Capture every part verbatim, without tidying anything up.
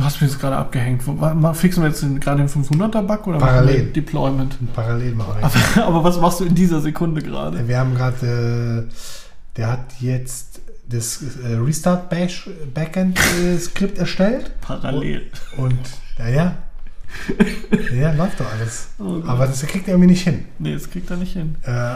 hast mich jetzt gerade abgehängt. Wo, fixen wir jetzt den, gerade den fünfhunderter-Bug oder Parallel. Deployment? Parallel machen wir. Aber, aber was machst du in dieser Sekunde gerade? Wir haben gerade, äh, der hat jetzt das äh, Restart Bash Backend äh, Skript erstellt. Parallel. Und, und ja, ja. Ja, läuft doch alles. Oh, aber das kriegt er irgendwie nicht hin. Nee, das kriegt er nicht hin. Äh,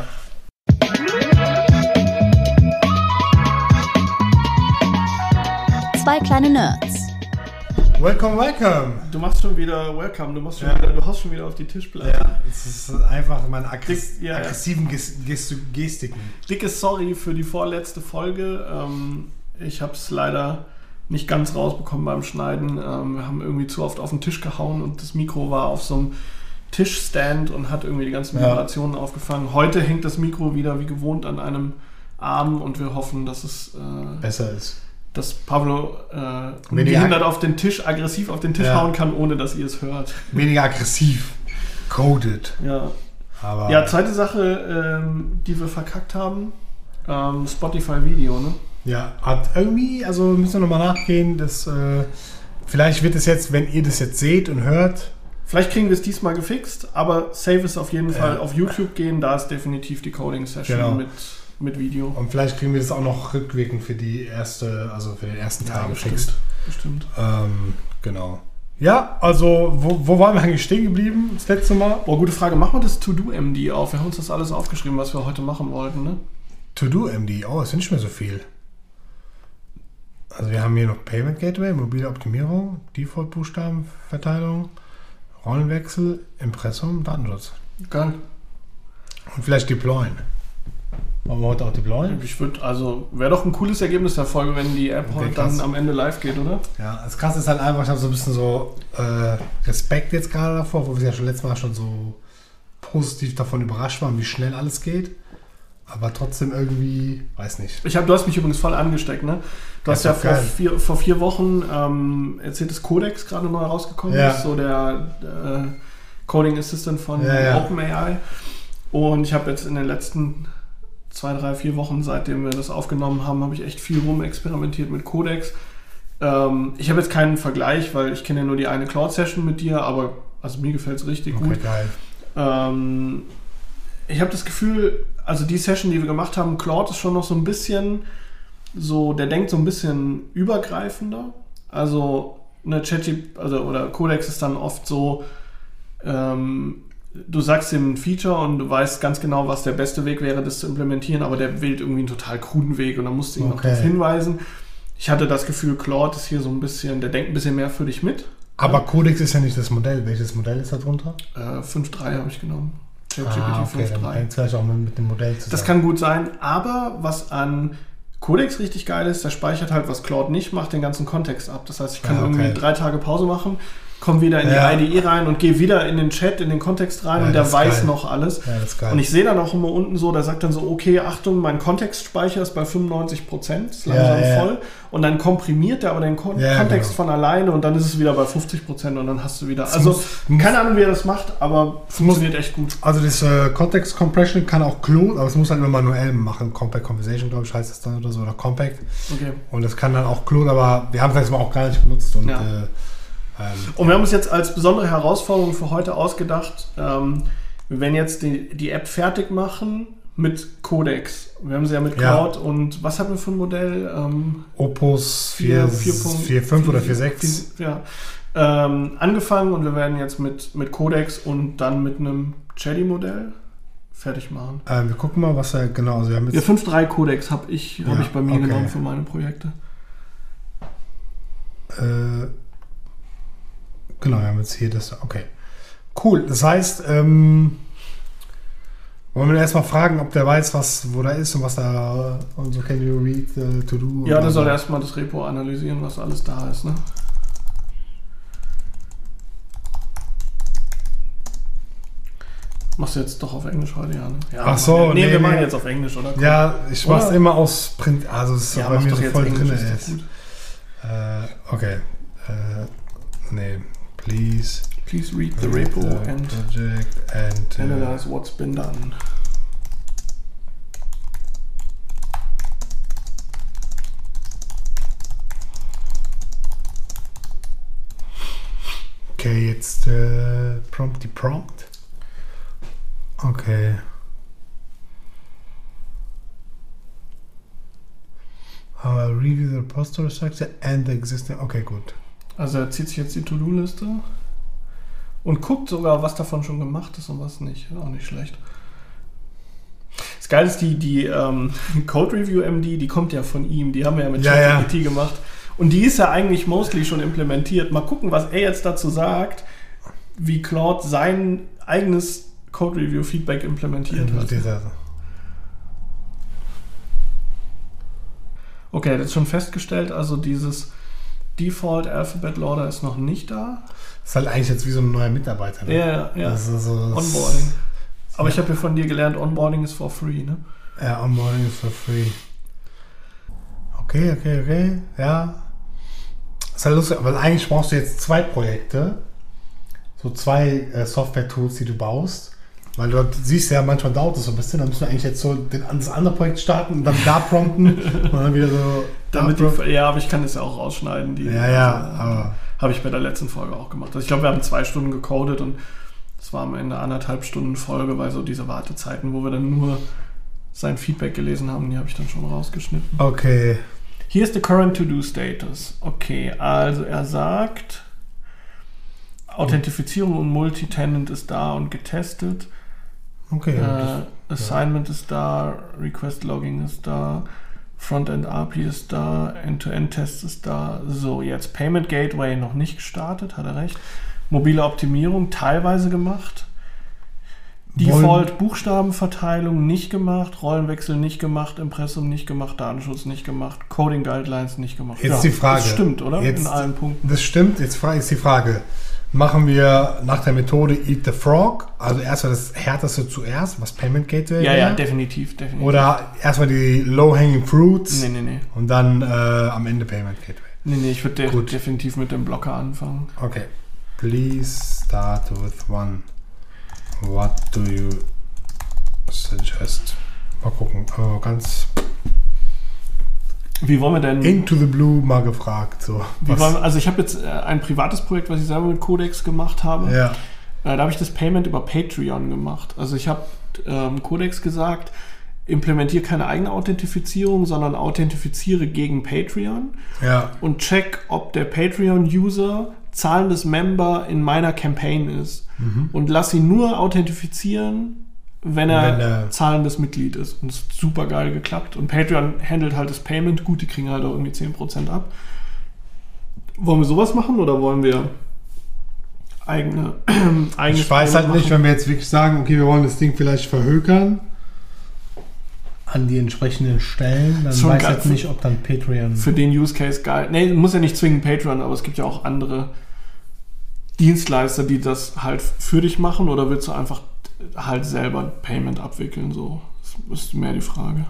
Zwei kleine Nerds. Welcome, welcome. Du machst schon wieder Welcome. Du, machst schon ja. wieder, du hast schon wieder auf die Tischplatte. Ja, es ist einfach meine aggress Dick, ja, aggressiven ja. Gest Gestiken. Dickes Sorry für die vorletzte Folge. Ähm, ich habe es leider nicht ganz rausbekommen beim Schneiden. Ähm, wir haben irgendwie zu oft auf den Tisch gehauen und das Mikro war auf so einem Tischstand und hat irgendwie die ganzen Vibrationen ja. aufgefangen. Heute hängt das Mikro wieder wie gewohnt an einem Arm und wir hoffen, dass es äh, besser ist. Dass Pablo äh, ungehindert auf den Tisch, aggressiv auf den Tisch ja. hauen kann, ohne dass ihr es hört. Weniger aggressiv. Coded. Ja. Aber ja, zweite Sache, ähm, die wir verkackt haben, ähm, Spotify-Video, ne? Ja, hat irgendwie, also müssen wir nochmal nachgehen, dass äh, vielleicht wird es jetzt, wenn ihr das jetzt seht und hört. Vielleicht kriegen wir es diesmal gefixt, aber safe ist auf jeden Fall auf YouTube gehen, da ist definitiv die Coding-Session genau. mit, mit Video. Und vielleicht kriegen wir das auch noch rückwirkend für die erste, also für den ersten Teil ja, gefixt. Bestimmt. Ähm, genau. Ja, also wo, wo waren wir eigentlich stehen geblieben das letzte Mal? Oh, gute Frage. Machen wir das To-Do-M D auf? Wir haben uns das alles aufgeschrieben, was wir heute machen wollten, ne? To-Do-M D, oh, das sind nicht mehr so viel. Also wir haben hier noch Payment Gateway, mobile Optimierung, Default-Buchstabenverteilung, Rollenwechsel, Impressum, Datenschutz. Geil. Und vielleicht deployen. Wollen wir heute auch deployen? Ich würde, also, wäre doch ein cooles Ergebnis der Folge, wenn die App heute dann am Ende live geht, oder? Ja, das Krasse ist halt einfach, ich habe so ein bisschen so äh, Respekt jetzt gerade davor, wo wir ja schon letztes Mal schon so positiv davon überrascht waren, wie schnell alles geht. Aber trotzdem irgendwie, weiß nicht. Ich hab, du hast mich übrigens voll angesteckt, ne? Du hast ja vor vier, vor vier Wochen ähm, erzählt, dass Codex gerade neu rausgekommen ja. ist, so der äh, Coding Assistant von ja, ja. OpenAI. Und ich habe jetzt in den letzten zwei, drei, vier Wochen, seitdem wir das aufgenommen haben, habe ich echt viel rumexperimentiert mit Codex. Ähm, ich habe jetzt keinen Vergleich, weil ich kenne ja nur die eine Cloud-Session mit dir, aber also mir gefällt es richtig okay, gut. Geil. Ähm, ich habe das Gefühl, also die Session, die wir gemacht haben, Claude ist schon noch so ein bisschen so, der denkt so ein bisschen übergreifender. Also eine ChatGPT, also oder Codex ist dann oft so, ähm, du sagst ihm ein Feature und du weißt ganz genau, was der beste Weg wäre, das zu implementieren, aber der wählt irgendwie einen total kruden Weg und dann musst du ihn okay. noch darauf hinweisen. Ich hatte das Gefühl, Claude ist hier so ein bisschen, der denkt ein bisschen mehr für dich mit. Aber Codex ist ja nicht das Modell. Welches Modell ist da drunter? Äh, fünf Punkt drei habe ich genommen. ChatGPT ah, okay, fünf Punkt drei. Dann vielleicht auch mit dem Modell zusammen. Das kann gut sein, aber was an Codex richtig geil ist, der speichert halt, was Claude nicht macht, den ganzen Kontext ab. Das heißt, ich kann ah, okay. irgendwie drei Tage Pause machen, komme wieder in ja. die I D E rein und gehe wieder in den Chat, in den Kontext rein ja, und der weiß geil. noch alles. Ja, das ist geil. Und ich sehe dann auch immer unten so, der sagt dann so, okay, Achtung, mein Kontextspeicher ist bei fünfundneunzig Prozent, ist langsam ja, ja. voll. Und dann komprimiert er aber den Kon- ja, Kontext genau. von alleine und dann ist es wieder bei fünfzig Prozent und dann hast du wieder, also muss, keine Ahnung, wie er das macht, aber funktioniert muss, echt gut. Also das äh, Context Compression kann auch Claude, aber es muss halt immer manuell machen. Compact Conversation, glaube ich, heißt das dann oder so, oder Compact. Okay. Und das kann dann auch Claude, aber wir haben es jetzt mal auch gar nicht benutzt und ja. äh, Und wir haben uns jetzt als besondere Herausforderung für heute ausgedacht, ähm, wir werden jetzt die, die App fertig machen mit Codex. Wir haben sie ja mit Cloud ja. und was hatten wir für ein Modell? Ähm, Opus vier Punkt fünf oder vier Punkt sechs. Ja. Ähm, angefangen und wir werden jetzt mit, mit Codex und dann mit einem Chatty-Modell fertig machen. Ähm, wir gucken mal, was er genau... Also wir haben jetzt ja, fünf Punkt drei Codex habe ich, ja, hab ich bei mir okay. genommen für meine Projekte. Äh... Genau, wir haben jetzt hier das. Okay. Cool. Das heißt, ähm, wollen wir erstmal fragen, ob der weiß, was, wo da ist und was da. Und so can you read the to do? Ja, der soll erstmal das Repo analysieren, was alles da ist, ne? Machst du jetzt doch auf Englisch heute, ja, ne? Ja, ach so, nee, nee, wir machen nee. jetzt auf Englisch, oder? Cool. Ja, ich mach's oder? immer aus Print. Also, es ist ja, bei mir so voll drin. Ist. Gut. Äh, okay. Äh, nee. Please, Please read the repo the and, project and uh, analyze what's been done. Okay, jetzt äh, Prompt, die Prompt. Okay. Uh, review the repository structure and the existing... Okay, gut. Also er zieht sich jetzt die To-Do-Liste und guckt sogar, was davon schon gemacht ist und was nicht. Auch nicht schlecht. Das Geile ist, die, die ähm, Code Review M D, die kommt ja von ihm. Die haben wir ja mit ja, ChatGPT ja. gemacht. Und die ist ja eigentlich mostly schon implementiert. Mal gucken, was er jetzt dazu sagt, wie Claude sein eigenes Code Review Feedback implementiert hat. Okay, das ist schon festgestellt, also dieses Default Alphabet Loader ist noch nicht da. Das ist halt eigentlich jetzt wie so ein neuer Mitarbeiter. Ne? Ja, ja. Das ist so, das Onboarding. Aber ja. Ich habe ja von dir gelernt, Onboarding ist for free, ne? Ja, Onboarding ist for free. Okay, okay, okay. Ja. Das ist halt lustig, aber eigentlich brauchst du jetzt zwei Projekte. So zwei äh, Software-Tools, die du baust. Weil du siehst ja, manchmal dauert das so ein bisschen. Dann müssen wir eigentlich jetzt so den, das andere Projekt starten und dann da prompten und dann wieder so. Damit die, ja, aber ich kann das ja auch rausschneiden. Die, ja, ja. Also, aber habe ich bei der letzten Folge auch gemacht. Also ich glaube, wir haben zwei Stunden gecodet und es war am Ende anderthalb Stunden Folge, weil so diese Wartezeiten, wo wir dann nur sein Feedback gelesen haben, die habe ich dann schon rausgeschnitten. Okay. Hier ist der Current To-Do Status. Okay, also er sagt, Authentifizierung und Multitenant ist da und getestet. Okay. Äh, das, Assignment ja. ist da, Request Logging ist da, Frontend A P I ist da, End-to-End-Test ist da. So, jetzt Payment Gateway noch nicht gestartet, hat er recht. Mobile Optimierung teilweise gemacht. Default Buchstabenverteilung nicht gemacht, Rollenwechsel nicht gemacht, Impressum nicht gemacht, Datenschutz nicht gemacht, Coding Guidelines nicht gemacht. Jetzt ja, die Frage. Das stimmt, oder? Jetzt, in allen Punkten. Das stimmt. Jetzt ist die Frage. Machen wir nach der Methode Eat the Frog, also erstmal das Härteste zuerst, was Payment Gateway Ja, wäre. ja, definitiv, definitiv. Oder erstmal die Low-Hanging Fruits nee, nee, nee. und dann äh, am Ende Payment Gateway. Nee, nee, ich würde de- definitiv mit dem Blocker anfangen. Okay. Please start with one. What do you suggest? Mal gucken, aber ganz... Wie wollen wir denn... Into the blue mal gefragt. So. Wie wollen wir, also ich habe jetzt ein privates Projekt, was ich selber mit Codex gemacht habe. Ja. Da habe ich das Payment über Patreon gemacht. Also ich habe ähm, Codex gesagt, implementiere keine eigene Authentifizierung, sondern authentifiziere gegen Patreon. Ja. Und check, ob der Patreon-User zahlendes Member in meiner Campaign ist. Mhm. Und lass ihn nur authentifizieren, wenn er, wenn er zahlendes Mitglied ist. Und es ist super geil geklappt. Und Patreon handelt halt das Payment gut, die kriegen halt auch irgendwie zehn Prozent ab. Wollen wir sowas machen oder wollen wir eigene äh, Ich weiß halt nicht, wenn wir jetzt wirklich sagen, okay, wir wollen das Ding vielleicht verhökern an die entsprechenden Stellen, dann weiß ich halt nicht, ob dann Patreon... Für den Use Case geil. Nee, muss ja nicht zwingend Patreon, aber es gibt ja auch andere Dienstleister, die das halt für dich machen, oder willst du einfach halt selber Payment abwickeln, so. Das ist mehr die Frage.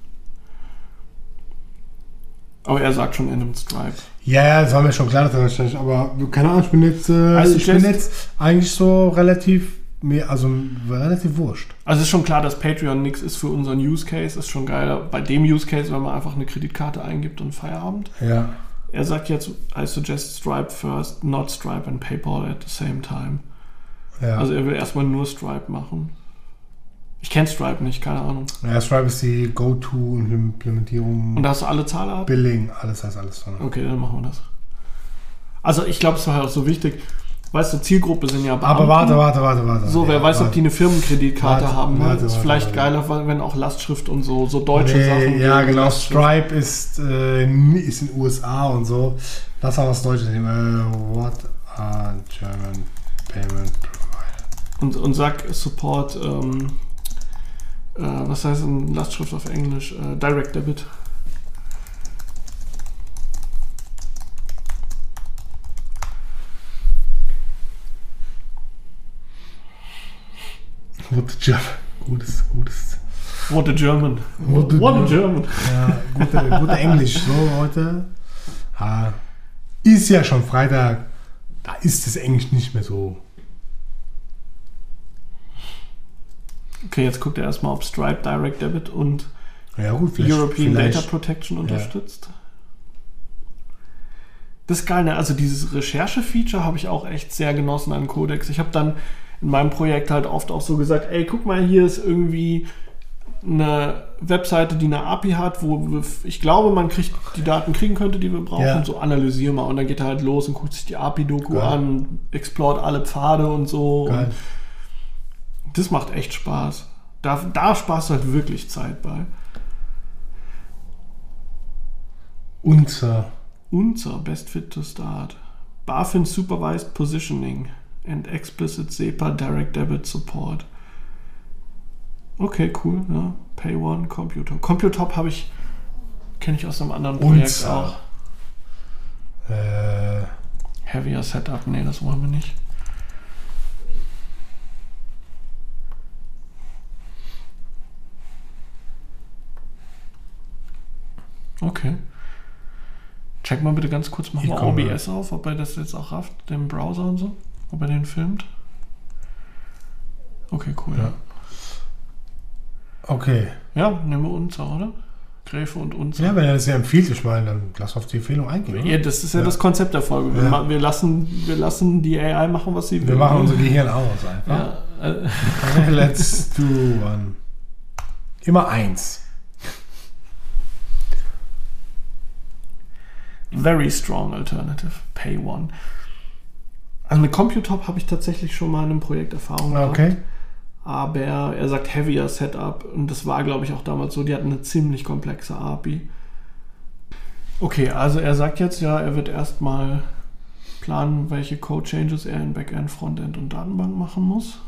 Aber er sagt schon in einem Stripe. Ja, ja, das war mir schon klar, dass er wahrscheinlich, aber keine Ahnung, ich bin jetzt, äh, ich bin jetzt eigentlich so relativ, mehr, also relativ wurscht. Also es ist schon klar, dass Patreon nichts ist für unseren Use Case, ist schon geiler. Bei dem Use Case, wenn man einfach eine Kreditkarte eingibt und Feierabend. Ja. Er sagt jetzt, I suggest Stripe first, not Stripe and PayPal at the same time. Ja. Also er will erstmal nur Stripe machen. Ich kenne Stripe nicht, keine Ahnung. Ja, Stripe ist die Go-To-Implementierung. Und da hast du alle Zahlarten? Billing, alles heißt alles drin. Okay, dann machen wir das. Also ich glaube, es war halt auch so wichtig. Weißt du, Zielgruppe sind ja Beamten. Aber warte, warte, warte, warte. So, wer ja, weiß, warte. ob die eine Firmenkreditkarte warte, haben. Warte, ist warte, vielleicht warte. geiler, wenn auch Lastschrift und so, so deutsche nee, Sachen. Ja, genau. Stripe ist, äh, ist in den U S A und so. Das war was Deutsches. Äh, what are German Payment Provider? Und, und sag Support, ähm, äh, was heißt in Lastschrift auf Englisch? Äh, Direct Debit. What the German. Gutes, gutes. What a German. What, What a German. Ja, gute, gute Englisch. So, Leute. Ah, ist ja schon Freitag. Da ist das Englisch nicht mehr so. Okay, jetzt guckt er erstmal, ob Stripe Direct Debit und ja, gut, European vielleicht. Data Protection unterstützt. Das ist geil, ne? Also dieses Recherche-Feature habe ich auch echt sehr genossen an Codex. Ich habe dann in meinem Projekt halt oft auch so gesagt, ey, guck mal, hier ist irgendwie eine Webseite, die eine A P I hat, wo wir, ich glaube, man kriegt die Daten kriegen könnte, die wir brauchen, Ja. so analysier mal. Und dann geht er halt los und guckt sich die A P I-Doku Geil. an, explort alle Pfade und so. Geil. Und das macht echt Spaß. Da, da sparst du halt wirklich Zeit bei. Unser. Unser Best Fit to Start. BaFin Supervised Positioning and Explicit SEPA Direct Debit Support. Okay, cool. Ja. Pay One, Computop. Computop habe ich, kenne ich aus einem anderen Projekt Unser. auch. Äh, Heavier Setup, nee, das wollen wir nicht. Okay. Check mal bitte ganz kurz, mach mal O B S auf, ob er das jetzt auch rafft, den Browser und so, ob er den filmt. Okay, cool. Ja. Okay. Ja, nehmen wir Unzer, oder? Gräfe und Unzer. Ja, wenn er das ja empfiehlt, ich meine, dann lass auf die Empfehlung eingehen. Oder? Ja, das ist ja, Ja. das Konzept der Folge. Wir, Ja. ma- wir, lassen, wir lassen die A I machen, was sie will. Wir machen unser Gehirn aus einfach. Ja, äh, Okay, let's do one. Immer eins. very strong alternative. Pay One. Also mit Computop habe ich tatsächlich schon mal in einem Projekt Erfahrung gehabt. Okay. Aber er sagt Heavier Setup und das war, glaube ich, auch damals so. Die hatten eine ziemlich komplexe A P I. Okay, also er sagt jetzt ja, er wird erstmal planen, welche Code-Changes er in Backend, Frontend und Datenbank machen muss.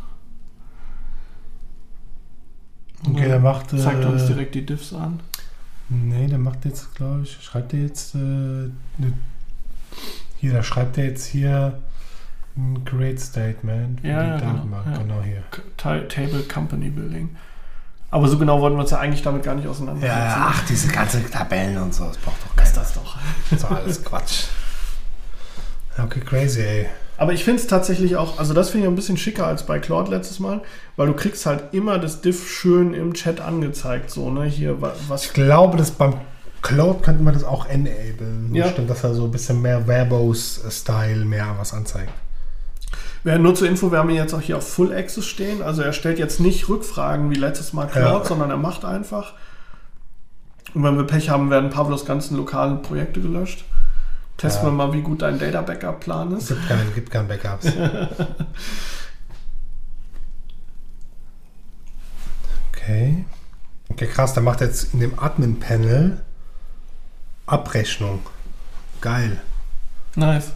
Und Okay, der macht. zeigt uns äh, direkt die Diffs an. Nee, der macht jetzt, glaube ich, schreibt er jetzt. Äh, ne, hier, da schreibt er jetzt hier ein Create Statement. für Ja, die ja, genau, Datenbank. ja. Genau hier. Ta- Table Company Building. Aber so genau wollten wir uns ja eigentlich damit gar nicht auseinandersetzen. Ja, ach, diese ganzen Tabellen und so, das braucht doch ist keiner. das doch. Das ist doch alles Quatsch. Okay, crazy, ey. Aber ich finde es tatsächlich auch, also das finde ich ein bisschen schicker als bei Claude letztes Mal, weil du kriegst halt immer das Diff schön im Chat angezeigt, so, ne, hier, wa- was... Ich glaube, dass beim Cloud könnte man das auch enablen. Ja. Stimmt, dass er so ein bisschen mehr Verbose-Style mehr was anzeigt. Ja, nur zur Info, wir haben ihn jetzt auch hier auf Full Access stehen, also er stellt jetzt nicht Rückfragen wie letztes Mal Claude, Ja. sondern er macht einfach. Und wenn wir Pech haben, werden Pavlos ganzen lokalen Projekte gelöscht. Testen Ja. wir mal, wie gut dein Data Backup Plan Es ist. gibt keine, gibt keine Backups. Okay. Okay, krass, der macht jetzt in dem Admin-Panel Abrechnung. Geil. Nice.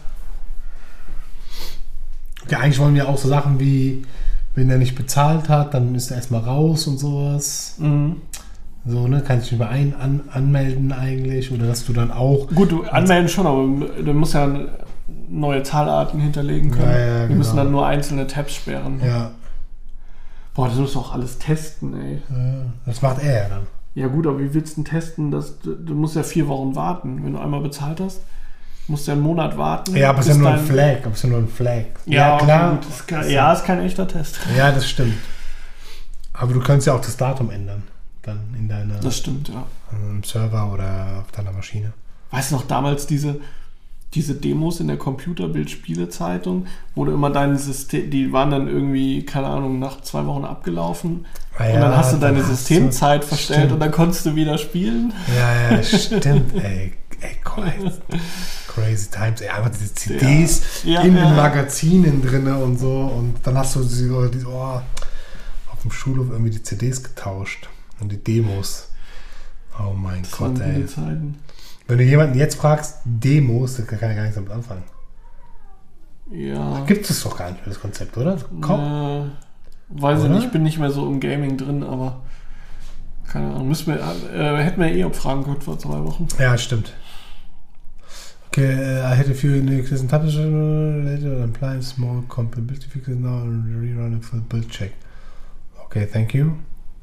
Okay, eigentlich wollen wir auch so Sachen wie, wenn er nicht bezahlt hat, dann ist er erstmal raus und sowas. Mhm. So, ne, kannst du dich mal ein, an, anmelden eigentlich oder dass du dann auch. Gut, du anmelden schon, aber du musst ja neue Zahlarten hinterlegen können. Ja, ja, Wir genau. müssen dann nur einzelne Tabs sperren. Ja, Boah, das musst du auch alles testen, ey. äh, das macht er ja dann. Ja gut, aber wie willst du denn testen? Dass, du, du musst ja vier Wochen warten. Wenn du einmal bezahlt hast, musst du ja einen Monat warten. Ja, aber es ist bis ja nur ein dein- Flag. Aber es ist ja nur ein Flag. Ja, klar. Gut, ist kein, ja, ist kein echter Test. Ja, das stimmt. Aber du kannst ja auch das Datum ändern. Dann in deiner Das stimmt, ja. ähm, Server oder auf deiner Maschine. Weißt du noch damals diese, diese Demos in der Computerbild-Spiele-Zeitung, wo du immer dein System, die waren dann irgendwie, keine Ahnung, nach zwei Wochen abgelaufen. Ah und ja, dann hast du deine dann hast du- Systemzeit verstellt stimmt. und dann konntest du wieder spielen. Ja, ja, stimmt, ey. Ey, crazy, crazy times, ey. Einfach diese C Ds Ja, in ja. den Magazinen drin und so. Und dann hast du sie so, die, oh, auf dem Schulhof irgendwie die C Ds getauscht. Und die Demos. Oh mein Das Gott, waren ey. gute Zeiten. Wenn du jemanden jetzt fragst, Demos, dann kann er gar nichts damit anfangen. Ja. Gibt es doch gar nicht mehr, das Konzept, oder? Komm. Äh, weiß ich Oder? nicht, ich bin nicht mehr so im Gaming drin, aber keine Ahnung. Müssen wir, äh, hätten wir eh abfragen können vor zwei Wochen. Ja, stimmt. Okay, uh, I had a few existing tabs later and applying small compatibility fixes now and rerun a full build check. Okay, thank you.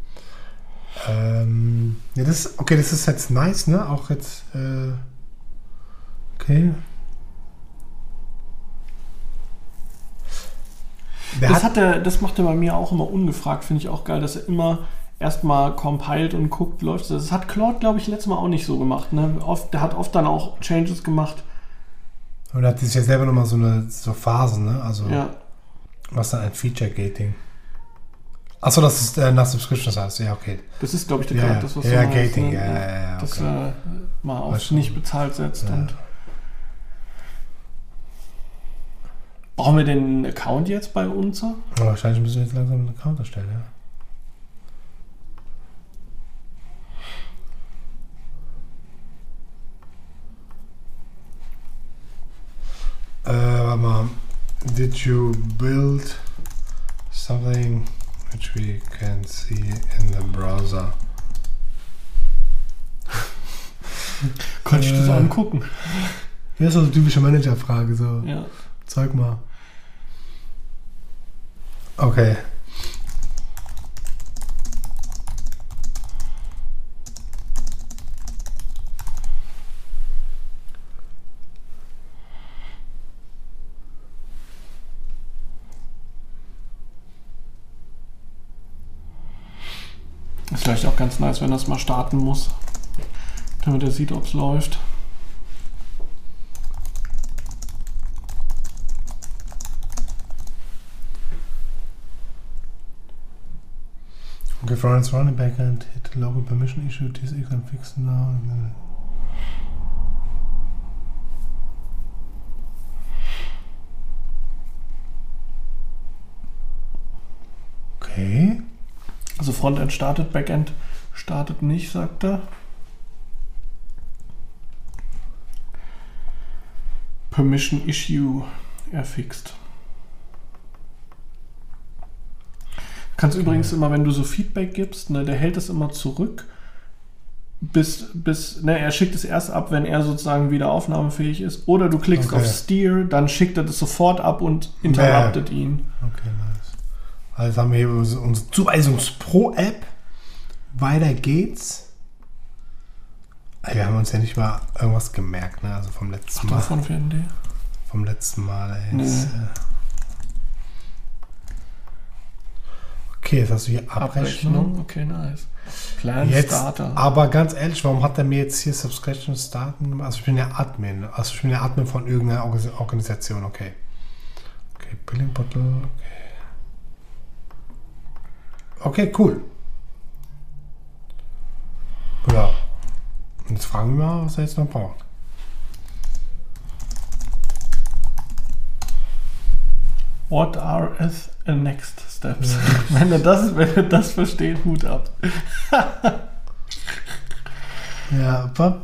Ähm, ja, das, okay, das ist jetzt nice, ne? Auch jetzt, äh, okay. Der Das, hat, hat er, das macht er bei mir auch immer ungefragt, finde ich auch geil, dass er immer erstmal compiled und guckt, läuft das. Das hat Claude, glaube ich, letztes Mal auch nicht so gemacht. Ne? Oft, der hat oft dann auch Changes gemacht, Und hat sich ja selber nochmal so eine so Phasen, ne? Also, Ja. was dann ein Feature-Gating? Achso, das ist äh, nach Subscription heißt. Ja, okay. Das ist, glaube ich, der Ja, Grad, das, was ja, du meinst, Gating, ne? ja, ja, ja, Dass okay. er mal auf Weiß schon. nicht bezahlt setzt. Ja. Und brauchen wir den Account jetzt bei uns? Aber wahrscheinlich müssen wir jetzt langsam einen Account erstellen, ja. Äh, warte mal. Did you build something which we can see in the browser? Könnte ich das Äh. angucken? Ja, ist so eine typische Managerfrage, so. Ja. Zeig mal. Okay. Ist vielleicht auch ganz nice, wenn das mal starten muss. Damit er sieht, ob es läuft. Okay, Florence running back and hit the local permission issue. This you can fix now. Okay. Also Frontend startet, Backend startet nicht, sagt er. Permission Issue erfixt. Du kannst übrigens immer, wenn du so Feedback gibst, ne, der hält es immer zurück, bis, bis ne, er schickt es erst ab, wenn er sozusagen wieder aufnahmefähig ist. Oder du klickst Okay. auf Steer, dann schickt er das sofort ab und interruptet ihn. Okay, nice. Also haben wir hier unsere unsere Zuweisungs-Pro-App. Weiter geht's. Ey, wir haben uns ja nicht mal irgendwas gemerkt, ne? Also vom letzten Mal. Davon für N D. Vom letzten Mal, ey. Nee. Jetzt, äh okay, jetzt hast du hier Abrechnung. Abrechnung, okay, nice. Plan Jetzt, Starter. aber ganz ehrlich, warum hat er mir jetzt hier Subscription starten gemacht? Also ich bin ja Admin. Also ich bin ja Admin von irgendeiner Organ- Organisation, okay. Okay, Billing Bottle, okay. Okay, cool. Ja. Und jetzt fragen wir mal, was er jetzt noch braucht. What are the next steps? wenn, er das, wenn er das versteht, Hut ab. Ja, Pap.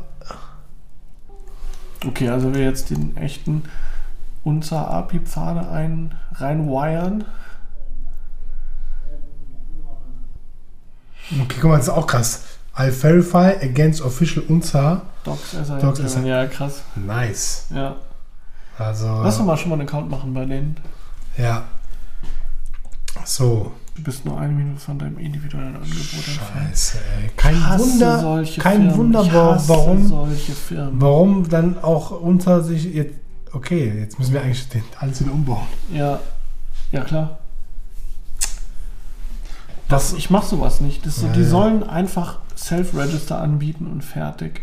Okay, also wir jetzt den echten unser A P I-Pfade ein, reinwiren. Okay, guck mal, das ist auch krass. I verify against official U N Z A. Docs, S A, Docs, S A. ja, krass. Nice. Ja. Also. Lass doch mal schon mal einen Account machen bei denen. Ja. So. Du bist nur eine Minute von deinem individuellen Angebot entfernt. Scheiße, ey. Kein Ich hasse Wunder, solche kein Firmen. Wunder, Ich wa- hasse warum, solche Firmen. warum dann auch unter sich jetzt. Okay, jetzt müssen wir eigentlich den, alles wieder umbauen. Ja, ja klar. Das, ich mach sowas nicht. Das ist so, Ja, die ja. sollen einfach Self-Register anbieten und fertig.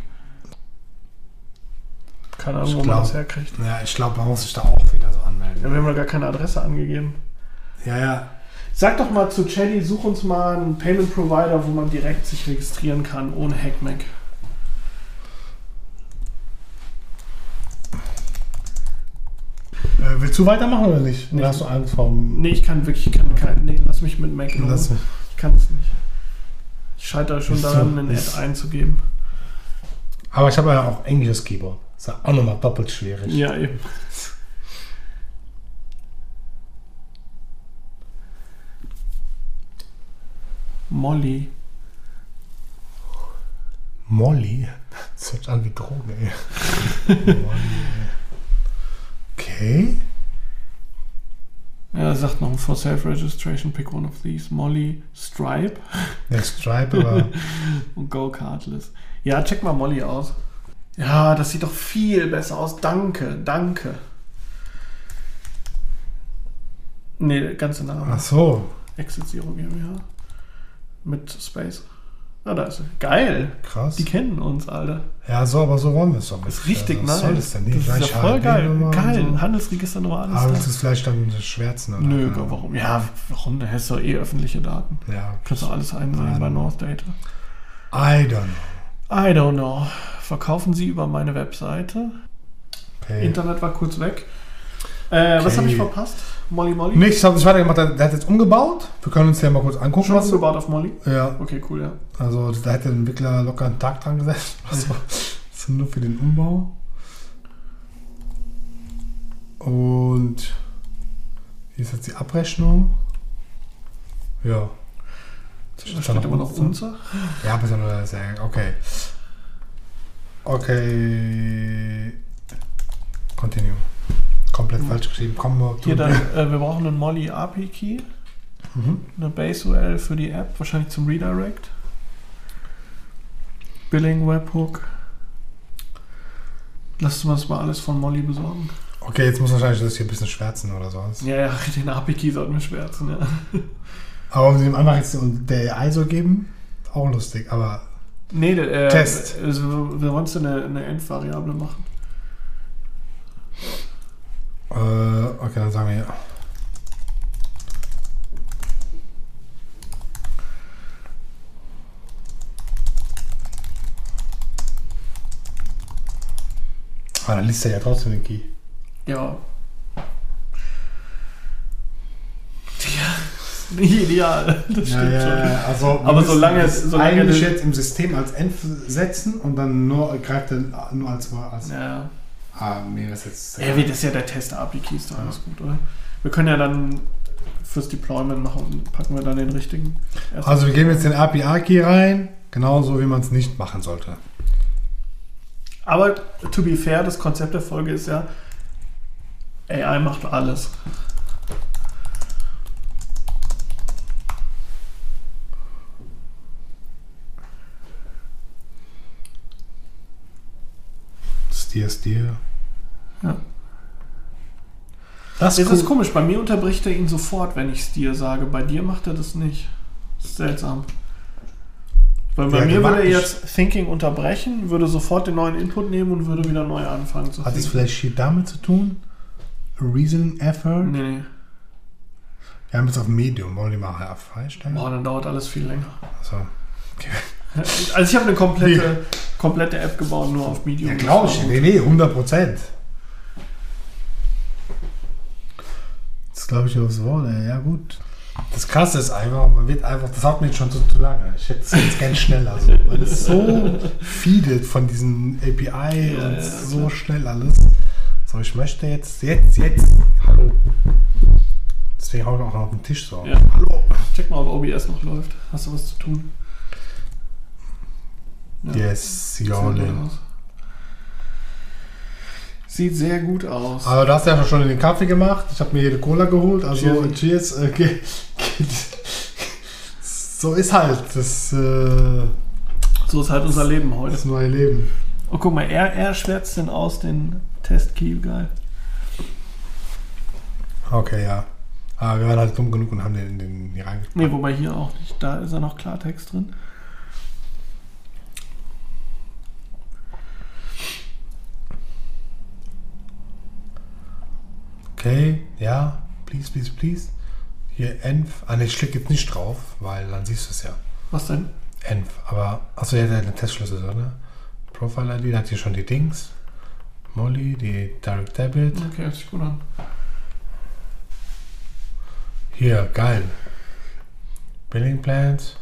Keine Ahnung, Ich wo man glaub- das herkriegt. Ja, ich glaube, man muss sich da auch wieder so anmelden. Ja, wir haben ja gar keine Adresse angegeben. Ja, ja. Sag doch mal zu Chatty, such uns mal einen Payment Provider, wo man direkt sich registrieren kann, ohne Hackmack. Äh, willst du weitermachen oder nicht? Oder Nee. hast du Angst vom. Nee, ich kann wirklich, ich kann kein, nee, lass mich mit Mac in Ruhe. Lass mich. Ich kann es nicht. Ich scheitere schon Bist du- daran, einen bist- Ad einzugeben. Aber ich habe ja auch englisches Keyboard. Das ist ja auch nochmal doppelt schwierig. Ja, eben. Molly. Molly? Das hört sich an wie Droge, ey. Molly, ey. Okay. Ja, er sagt noch, for self-registration, pick one of these. Molly, Stripe Der Stripe, aber. und Go Cardless. Ja, check mal Molly aus. Ja, das sieht doch viel besser aus. Danke, danke. Nee, der ganze Name. Ach so. Exit Zero GmbH. Mit Space. Ja, da ist er. Geil. Krass. Die kennen uns, Alter. Ja, so, aber so wollen wir es doch. Das ist richtig ja, was nice. soll das denn nicht? Das ist ja voll geil. Geil. So. Handelsregisternummer, alles Aber da. das ist vielleicht dann das Schwärzen, oder? Nö, ja. warum? Ja, warum? Da hast du doch eh öffentliche Daten. Ja. Kannst du alles einsehen bei North Data. I don't know. I don't know. Verkaufen Sie über meine Webseite. Okay. Internet war kurz weg. Äh, okay. Was habe ich verpasst? Molly Molly? Nichts, ich habe nicht weitergemacht. Der, der hat jetzt umgebaut. Wir können uns ja mal kurz angucken. Schon umgebaut auf Molly? Ja. Okay, cool, ja. Also da hätte der Entwickler locker einen Tag dran gesetzt. Also, das ist nur für den Umbau. Und hier ist jetzt die Abrechnung. Ja. Da steht, steht immer noch unser. Ja, aber ist ja nur okay. Okay. Continue. Komplett mhm. falsch geschrieben. Komm mal. Hier dann, äh, wir brauchen einen Molly A P I Key. Mhm. Eine Base U R L für die App, wahrscheinlich zum Redirect. Billing Webhook. Lass uns mal alles von Molly besorgen. Okay, jetzt muss wahrscheinlich das hier ein bisschen schwärzen oder sowas. Ja, ja, den A P I Key sollten wir schwärzen, ja. Aber wenn sie ihm einfach jetzt der A I so geben, auch lustig, aber. Nee, äh, Test. Also, wir wollen eine, eine Endvariable machen. Äh, okay, dann sagen wir ja. Aber dann liest er ja trotzdem den Key. Ja. Ja, ideal. Das stimmt ja, schon. Ja, also aber solange es solange eigentlich jetzt im System als End setzen und dann nur greift er nur als als ja. Ah, mir ist jetzt ja, wie das ist ja der Test A P I Key, ist doch alles gut, oder? Wir können ja dann fürs Deployment machen und packen wir dann den richtigen. Also wir geben jetzt den A P I Key rein, genauso wie man es nicht machen sollte. Aber to be fair, das Konzept der Folge ist ja, A I macht alles. Stier, Stier. Ja. Das ist, cool. Ist komisch, bei mir unterbricht er ihn sofort, wenn ich Stier sage. Bei dir macht er das nicht. Das ist seltsam. Weil bei ja, mir würde er jetzt Thinking unterbrechen, würde sofort den neuen Input nehmen und würde wieder neu anfangen zu Hat es vielleicht hier damit zu tun? Reasoning Effort? Nee, nee. Wir haben jetzt auf Medium. Wollen wir die mal auf freistellen? Boah, dann dauert alles viel länger. Also, okay. Also ich habe eine komplette, komplette App gebaut, nur auf Medium. Ja, glaube ich. Nee, nee, hundert Prozent. Das glaube ich aufs Wort, ey. Ja, gut. Das Krasse ist einfach, man wird einfach, das hat mir jetzt schon zu, zu lange. Ich hätte es jetzt ganz schnell, also, weil es so feedet von diesen A P I ja, und ja, so klar. Schnell alles. So, ich möchte jetzt, jetzt, jetzt, hallo. Deswegen haut auch noch auf den Tisch so. Ja. Hallo. Check mal, ob O B S noch läuft. Hast du was zu tun? Ja. Yes, Jolin. Sieht sehr gut aus. Aber du hast ja schon den Kaffee gemacht. Ich habe mir hier eine Cola geholt. Also cheers. cheers. Okay. So ist halt. Das, äh, so ist halt unser Leben heute. Das neue Leben. Oh, guck mal, er, er schwärzt den aus, den Test-Key. Geil. Okay, ja. Aber wir waren halt dumm genug und haben den, den hier reingepackt. Nee, wobei hier auch nicht. Da ist ja noch Klartext drin. Okay, ja, please, please, please. Hier Env. Ah ne, ich klicke jetzt nicht drauf, weil dann siehst du es ja. Was denn? Env, aber, achso, ja, der hat einen Testschlüssel, oder? Profile-I D, der hat hier schon die Dings. Molly, die Direct Debit. Okay, hört sich gut an. Hier, geil. Billing Plans.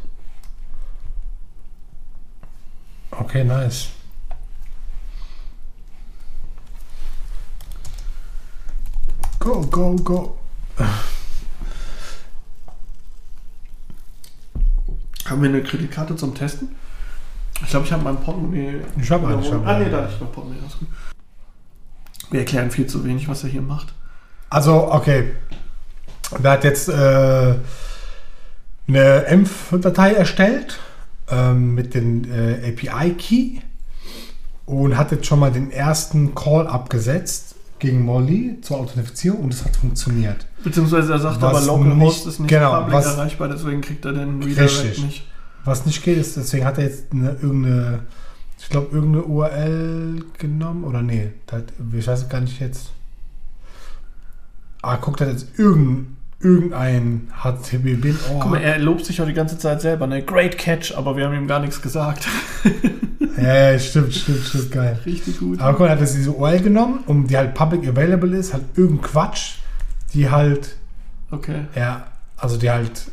Okay, nice. Go, go, go. Haben wir eine Kreditkarte zum Testen? Ich glaube, ich habe mein Portemonnaie. Ich habe eine. Ich hab ah, nee, da habe ich mein Portemonnaie. Wir erklären viel zu wenig, was er hier macht. Also, okay. Der hat jetzt äh, eine Env-Datei erstellt ähm, mit dem äh, A P I-Key und hat jetzt schon mal den ersten Call abgesetzt gegen Molly zur Authentifizierung und es hat funktioniert. Beziehungsweise er sagt was aber, Localhost ist nicht genau, public was, erreichbar, deswegen kriegt er den Redirect richtig. nicht. Was nicht geht, ist, deswegen hat er jetzt eine, irgendeine, ich glaube, irgendeine U R L genommen. Oder nee, das, ich weiß gar nicht jetzt. Ah, guckt, er jetzt irgendein, irgendein H T T P. Oh. Guck mal, er lobt sich auch die ganze Zeit selber. Ne? Great Catch, aber wir haben ihm gar nichts gesagt. Ja, ja, stimmt, stimmt, stimmt, geil. Richtig gut. Aber guck mal, er hat jetzt diese U R L genommen, um die halt public available ist, halt irgendein Quatsch, die halt. Okay. Ja, also die halt.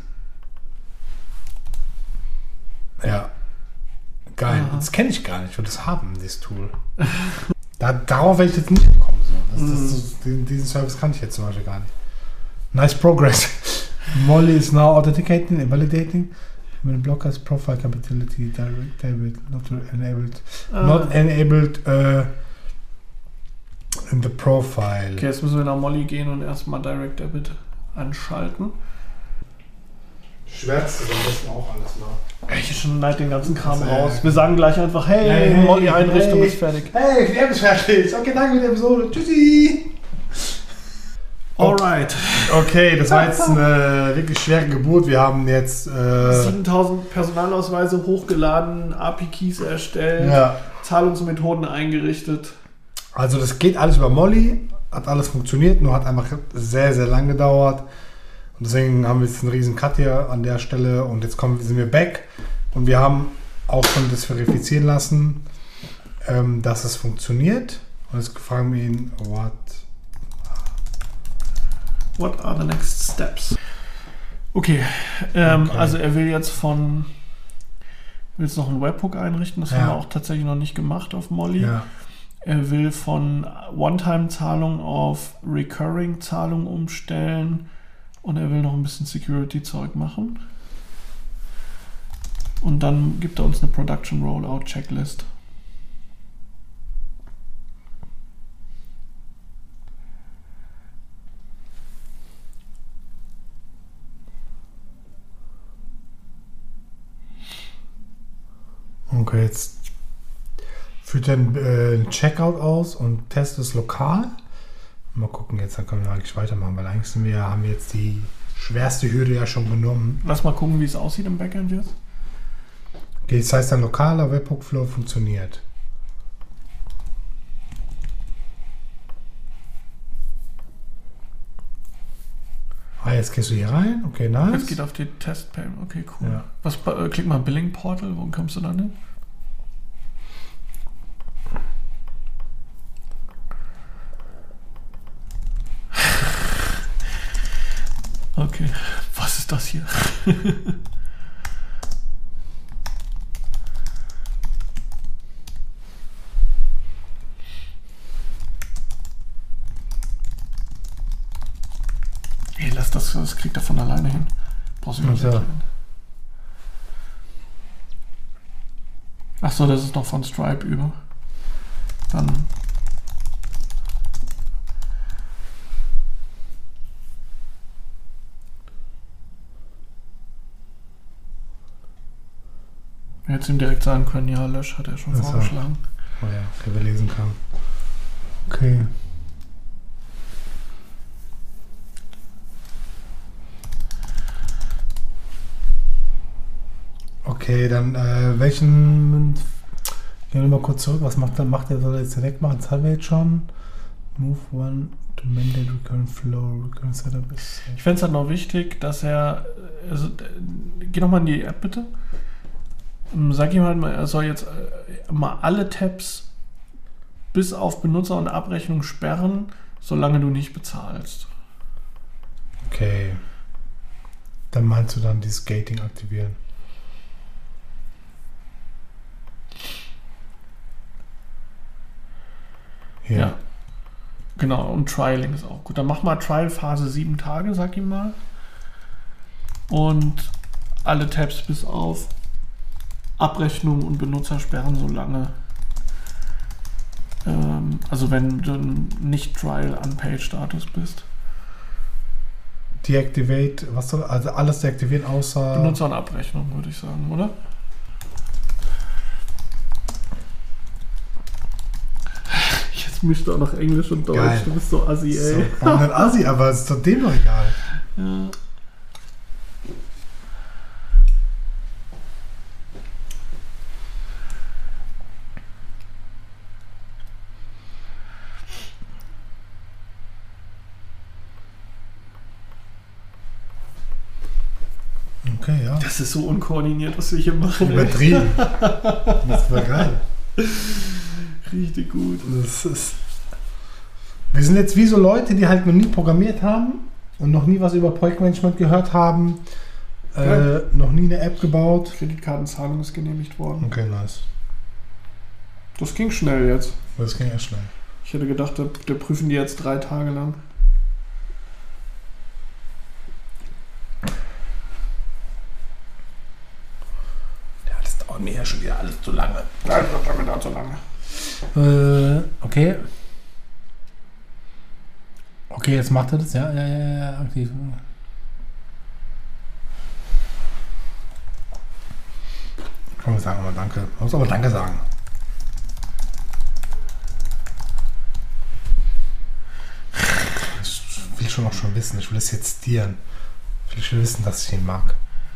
Ja. Geil. Aha. Das kenne ich gar nicht. Ich will das haben, dieses Tool. da, darauf werde ich jetzt nicht kommen. So. Das, das, das, den, diesen Service kann ich jetzt zum Beispiel gar nicht. Nice progress. Molly is now authenticating and validating. When a blocker has profile capability direct debit not enabled. Ah. Not enabled uh, in the profile. Okay, jetzt müssen wir nach Molly gehen und erstmal Direct Debit anschalten. Schwärzt ist am besten auch alles mal. Ich schon neid den ganzen Kram raus. Wir sagen gleich einfach, hey, hey, hey Molly-Einrichtung hey, ist fertig. Hey, die App ist fertig. Okay, danke für die Episode. Tschüssi. Alright. Okay, das war jetzt eine wirklich schwere Geburt. Wir haben jetzt äh, siebentausend Personalausweise hochgeladen, A P I-Keys erstellt, ja. Zahlungsmethoden eingerichtet. Also das geht alles über Molly, hat alles funktioniert, nur hat einfach sehr, sehr lang gedauert. Und deswegen haben wir jetzt einen riesen Cut hier an der Stelle und jetzt kommen, sind wir back und wir haben auch schon das verifizieren lassen, ähm, dass es funktioniert. Und jetzt fragen wir ihn, what? What are the next steps? Okay, ähm, okay. Also er will jetzt von, will jetzt noch einen Webhook einrichten, das ja. haben wir auch tatsächlich noch nicht gemacht auf Molly. Ja. Er will von One-Time-Zahlung auf Recurring-Zahlung umstellen und er will noch ein bisschen Security-Zeug machen. Und dann gibt er uns eine Production Rollout Checklist. Okay, jetzt führt er ein äh, Checkout aus und testet es lokal. Mal gucken, jetzt dann können wir eigentlich weitermachen, weil eigentlich sind wir, haben wir jetzt die schwerste Hürde ja schon genommen. Lass mal gucken, wie es aussieht im Backend jetzt. Okay, das heißt, ein lokaler Webhook-Flow funktioniert. Ah, jetzt gehst du hier rein. Okay, nice. Jetzt geht auf die Testpage. Okay, cool. Ja. Was, äh, klick mal Billing Portal. Wo kommst du dann hin? Okay, was ist das hier? Ey, lass das, das kriegt er von alleine hin. Brauchst du nicht erklären. Achso, das ist noch von Stripe über. Dann. Wir hätten ihm direkt sagen können, ja, lösch, hat er schon Achso. vorgeschlagen. Oh ja, okay, wir lesen kann. Okay. Okay, dann äh, welchen. Gehen wir mal kurz zurück. Was macht er? Macht er, soll er jetzt direkt machen? Das haben wir jetzt schon. Move one to mandate recurrent flow. Recurrent setup is. Ich fände es halt noch wichtig, dass er. Also, geh nochmal in die App bitte. Sag ihm halt mal, er soll jetzt mal alle Tabs bis auf Benutzer und Abrechnung sperren, solange du nicht bezahlst. Okay. Dann meinst du dann dieses Gating aktivieren? Ja. ja. Genau, und Trialing ist auch gut. Dann mach mal Trial-Phase sieben Tage, sag ihm mal. Und alle Tabs bis auf Abrechnung und Benutzer sperren, solange. Ähm, also wenn du nicht Trial-Unpaid-Status bist. Deactivate, was soll, also alles deaktivieren außer. Benutzer und Abrechnung, würde ich sagen, oder? Jetzt mischt du auch noch Englisch und Deutsch. Geil. Du bist so assi, ey. So, warum denn assi, aber es ist doch dem doch egal. Ja. Okay, ja. Das ist so unkoordiniert, was wir hier machen. Übertrieben. Das war geil. Richtig gut. Das ist. Wir sind jetzt wie so Leute, die halt noch nie programmiert haben und noch nie was über Projektmanagement gehört haben. Äh, noch nie eine App gebaut. Kreditkartenzahlung ist genehmigt worden. Okay, nice. Das ging schnell jetzt. Das ging ja schnell. Ich hätte gedacht, der, der prüfen die jetzt drei Tage lang. Ja, das dauert mir ja schon wieder alles zu lange. Das dauert mir da zu lange. Äh, okay. Okay, jetzt macht er das, ja, ja, ja, ja, aktiv. Komm, wir sagen mal Danke. Man muss aber Danke sagen. Ich will schon auch schon wissen. Ich will es jetzt zitieren. Ich will wissen, dass ich ihn mag.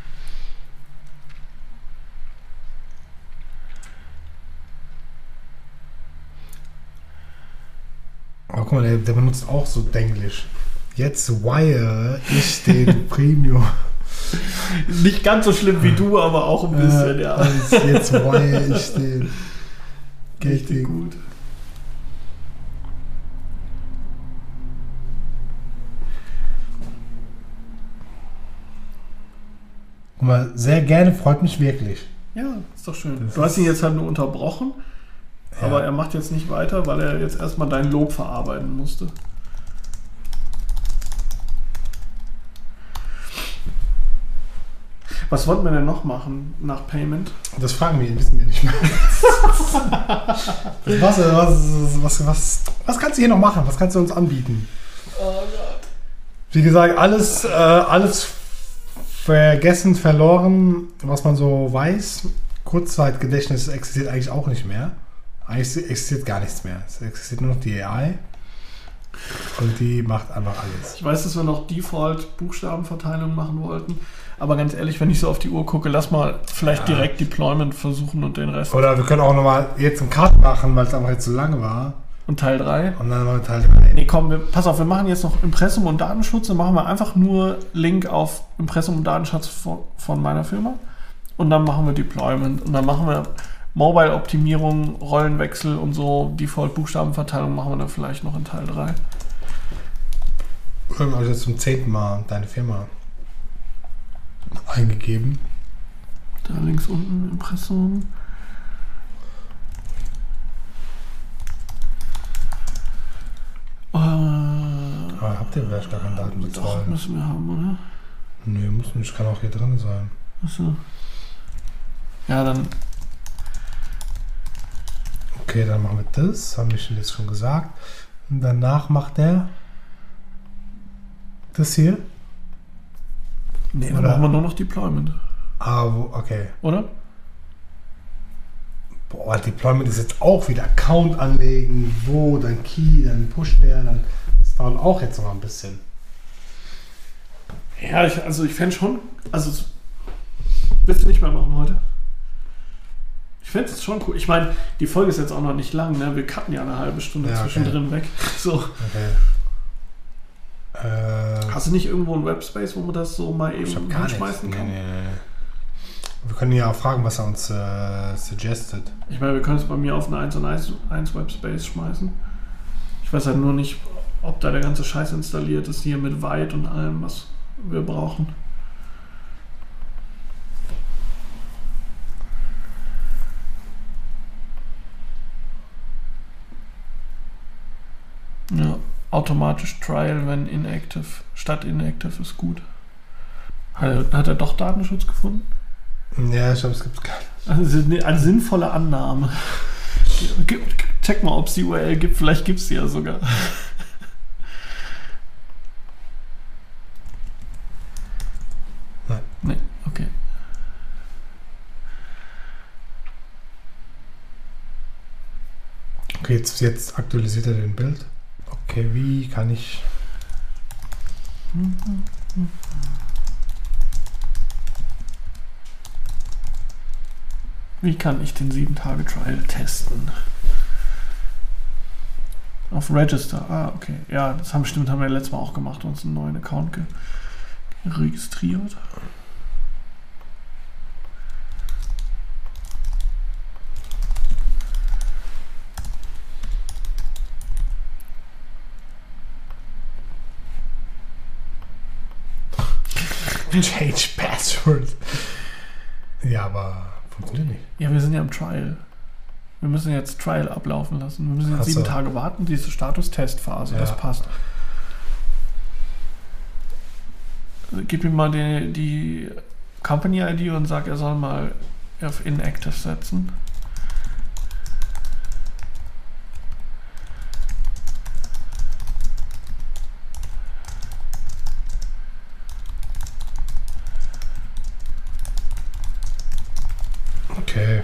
Aber guck mal, der, der benutzt auch so Denglisch. Jetzt wire ich den Premium. Nicht ganz so schlimm wie du, aber auch ein bisschen, äh, ja. Also jetzt wire ich den. Richtig gut. Guck mal, sehr gerne, freut mich wirklich. Ja, ist doch schön. Das du hast ihn jetzt halt nur unterbrochen, Ja. aber er macht jetzt nicht weiter, weil er jetzt erstmal dein Lob verarbeiten musste. Was wollten wir denn noch machen nach Payment? Das fragen wir, wissen wir nicht mehr. was, was, was, was, was kannst du hier noch machen? Was kannst du uns anbieten? Oh Gott. Wie gesagt, alles, äh, alles vergessen, verloren, was man so weiß. Kurzzeitgedächtnis existiert eigentlich auch nicht mehr. Eigentlich existiert gar nichts mehr. Es existiert nur noch die A I. Und die macht einfach alles. Ich weiß, dass wir noch Default-Buchstabenverteilung machen wollten. Aber ganz ehrlich, wenn ich so auf die Uhr gucke, lass mal vielleicht Ja. direkt Deployment versuchen und den Rest. Oder wir können auch nochmal jetzt einen Cut machen, weil es einfach jetzt zu lange war. Und Teil drei. Und dann machen wir Teil drei. Nee, komm, wir, pass auf, wir machen jetzt noch Impressum und Datenschutz. Dann machen wir einfach nur Link auf Impressum und Datenschutz von, von meiner Firma. Und dann machen wir Deployment. Und dann machen wir Mobile-Optimierung, Rollenwechsel und so. Default-Buchstabenverteilung machen wir dann vielleicht noch in Teil drei. Wir haben also zum zehnten Mal deine Firma eingegeben. Da links unten Impressum. Äh, Aber habt ihr vielleicht gar keine Daten Doch, bezahlen? müssen wir haben, oder? Nö, muss nicht. Kann auch hier drin sein. Achso. Ja, dann. Okay, dann machen wir das. Haben wir jetzt schon gesagt. Und danach macht er das hier. Nee, dann Oder- machen wir nur noch Deployment. Ah, wo- okay. Oder? Boah, Deployment ist jetzt auch wieder Account anlegen, wo, dann Key, dann Push der, dann. Das dauert auch jetzt noch mal ein bisschen. Ja, ich, also ich fände schon. Also, es- willst du nicht mehr machen heute? Ich fände es schon cool. Ich meine, die Folge ist jetzt auch noch nicht lang, ne? Wir cutten ja eine halbe Stunde Ja, okay. zwischendrin weg. So. Okay. Äh, Hast du nicht irgendwo einen Webspace, wo man das so mal ich hab eben gar nichts. hinschmeißen Nee, kann? nee, nee. Wir können ja auch fragen, was er uns äh, suggested. Ich meine, wir können es bei mir auf eine eins und eins Webspace schmeißen. Ich weiß halt nur nicht, ob da der ganze Scheiß installiert ist, hier mit Weit und allem, was wir brauchen. Ja, automatisch Trial, wenn inactive, statt inactive ist gut. Hat er, hat er doch Datenschutz gefunden? Ja, ich glaube, es gibt gar nicht. Also eine, eine sinnvolle Annahme. Check mal, ob es die U R L gibt. Vielleicht gibt es die ja sogar. Nein. Nee, okay. Okay, jetzt, jetzt aktualisiert er den Bild. Okay, wie kann ich... Wie kann ich den sieben Tage Trial testen? Auf Register. Ah, okay. Ja, das haben stimmt, haben wir letztes Mal auch gemacht, uns einen neuen Account ge registriert. Change Password. Ja, aber funktioniert nicht. Ja, wir sind ja im Trial. Wir müssen jetzt Trial ablaufen lassen. Wir müssen jetzt Ach so. sieben Tage warten, diese Status-Testphase, Ja. das passt. Gib ihm mal die, die Company-I D und sag, er soll mal auf Inactive setzen. Okay.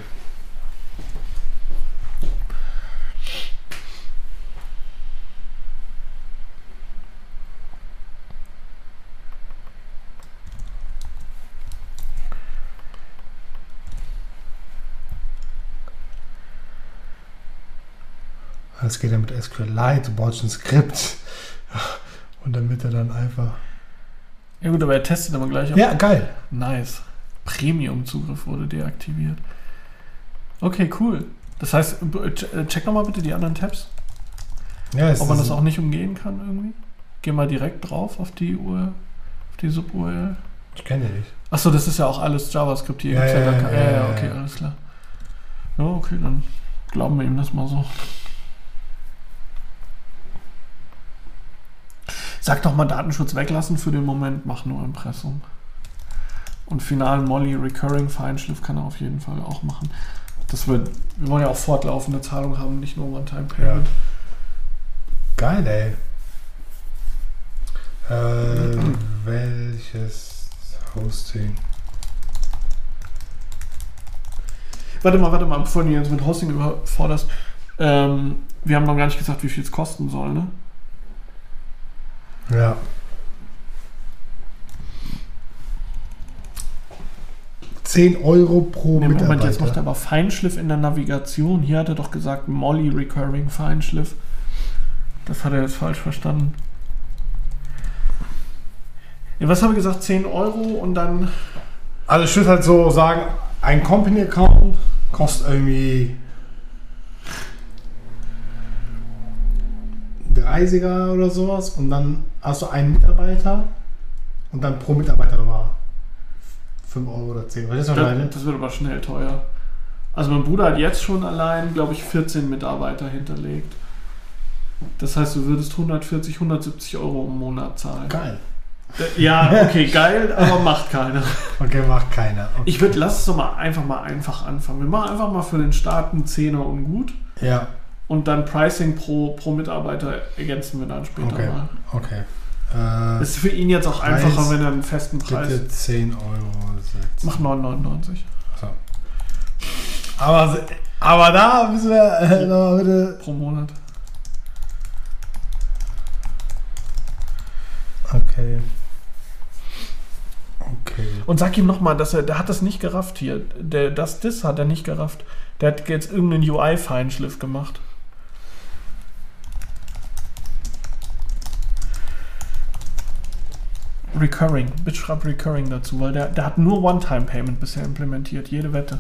Das geht ja mit SQLite, du brauchst ein Skript. Und dann wird er dann einfach... Ja gut, aber er testet aber gleich. Ja, geil. Nice. Premium-Zugriff wurde deaktiviert. Okay, cool. Das heißt, check nochmal bitte die anderen Tabs. Ja, es Ob man ist- das auch nicht umgehen kann irgendwie. Geh mal direkt drauf auf die U R L, auf die Sub-U R L. Ich kenne die nicht. Achso, das ist ja auch alles JavaScript hier. Ja, gibt's ja, gar ja, kein- ja, ja, ja, okay, ja. alles klar. Ja, okay, dann glauben wir ihm das mal so. Sag doch mal Datenschutz weglassen für den Moment, mach nur Impressum. Und finalen Molly Recurring Feinschliff kann er auf jeden Fall auch machen. Das wird, wir wollen ja auch fortlaufende Zahlungen haben, nicht nur One-Time-Payment. Geil, ey. Äh, welches Hosting? Warte mal, warte mal, bevor du jetzt mit Hosting überforderst. Ähm, wir haben noch gar nicht gesagt, wie viel es kosten soll, ne? Ja. zehn Euro pro Nee, Mitarbeiter. Moment, jetzt macht er aber Feinschliff in der Navigation. Hier hat er doch gesagt Molly Recurring Feinschliff. Das hat er jetzt falsch verstanden. Ja, was habe ich gesagt? zehn Euro und dann... Also ich würde halt so sagen, ein Company-Account kostet irgendwie dreißiger oder sowas und dann hast du einen Mitarbeiter und dann pro Mitarbeiter nochmal fünf Euro oder zehn. Was ist das Das, wahrscheinlich? das wird aber schnell teuer. Also mein Bruder hat jetzt schon allein, glaube ich, vierzehn Mitarbeiter hinterlegt. Das heißt, du würdest hundertvierzig, hundertsiebzig Euro im Monat zahlen. Geil. Ja, okay, geil, aber macht keiner. Okay, macht keiner. Okay. Ich würde, lass es doch mal einfach mal einfach anfangen. Wir machen einfach mal für den Start einen Zehner und gut. Ja, Und dann Pricing pro, pro Mitarbeiter ergänzen wir dann später okay. mal. Okay. Äh, Ist für ihn jetzt auch Preis einfacher, wenn er einen festen Preis... bitte zehn Euro setzen. Mach neun neunundneunzig So. Aber, aber da müssen wir äh, noch bitte. pro Monat. Okay. Okay. Und sag ihm nochmal, dass er, der hat das nicht gerafft hier. Der, das Dis hat er nicht gerafft. Der hat jetzt irgendeinen U I-Feinschliff gemacht. Recurring. Bitte schreib Recurring dazu, weil der, der hat nur One-Time-Payment bisher implementiert. Jede Wette.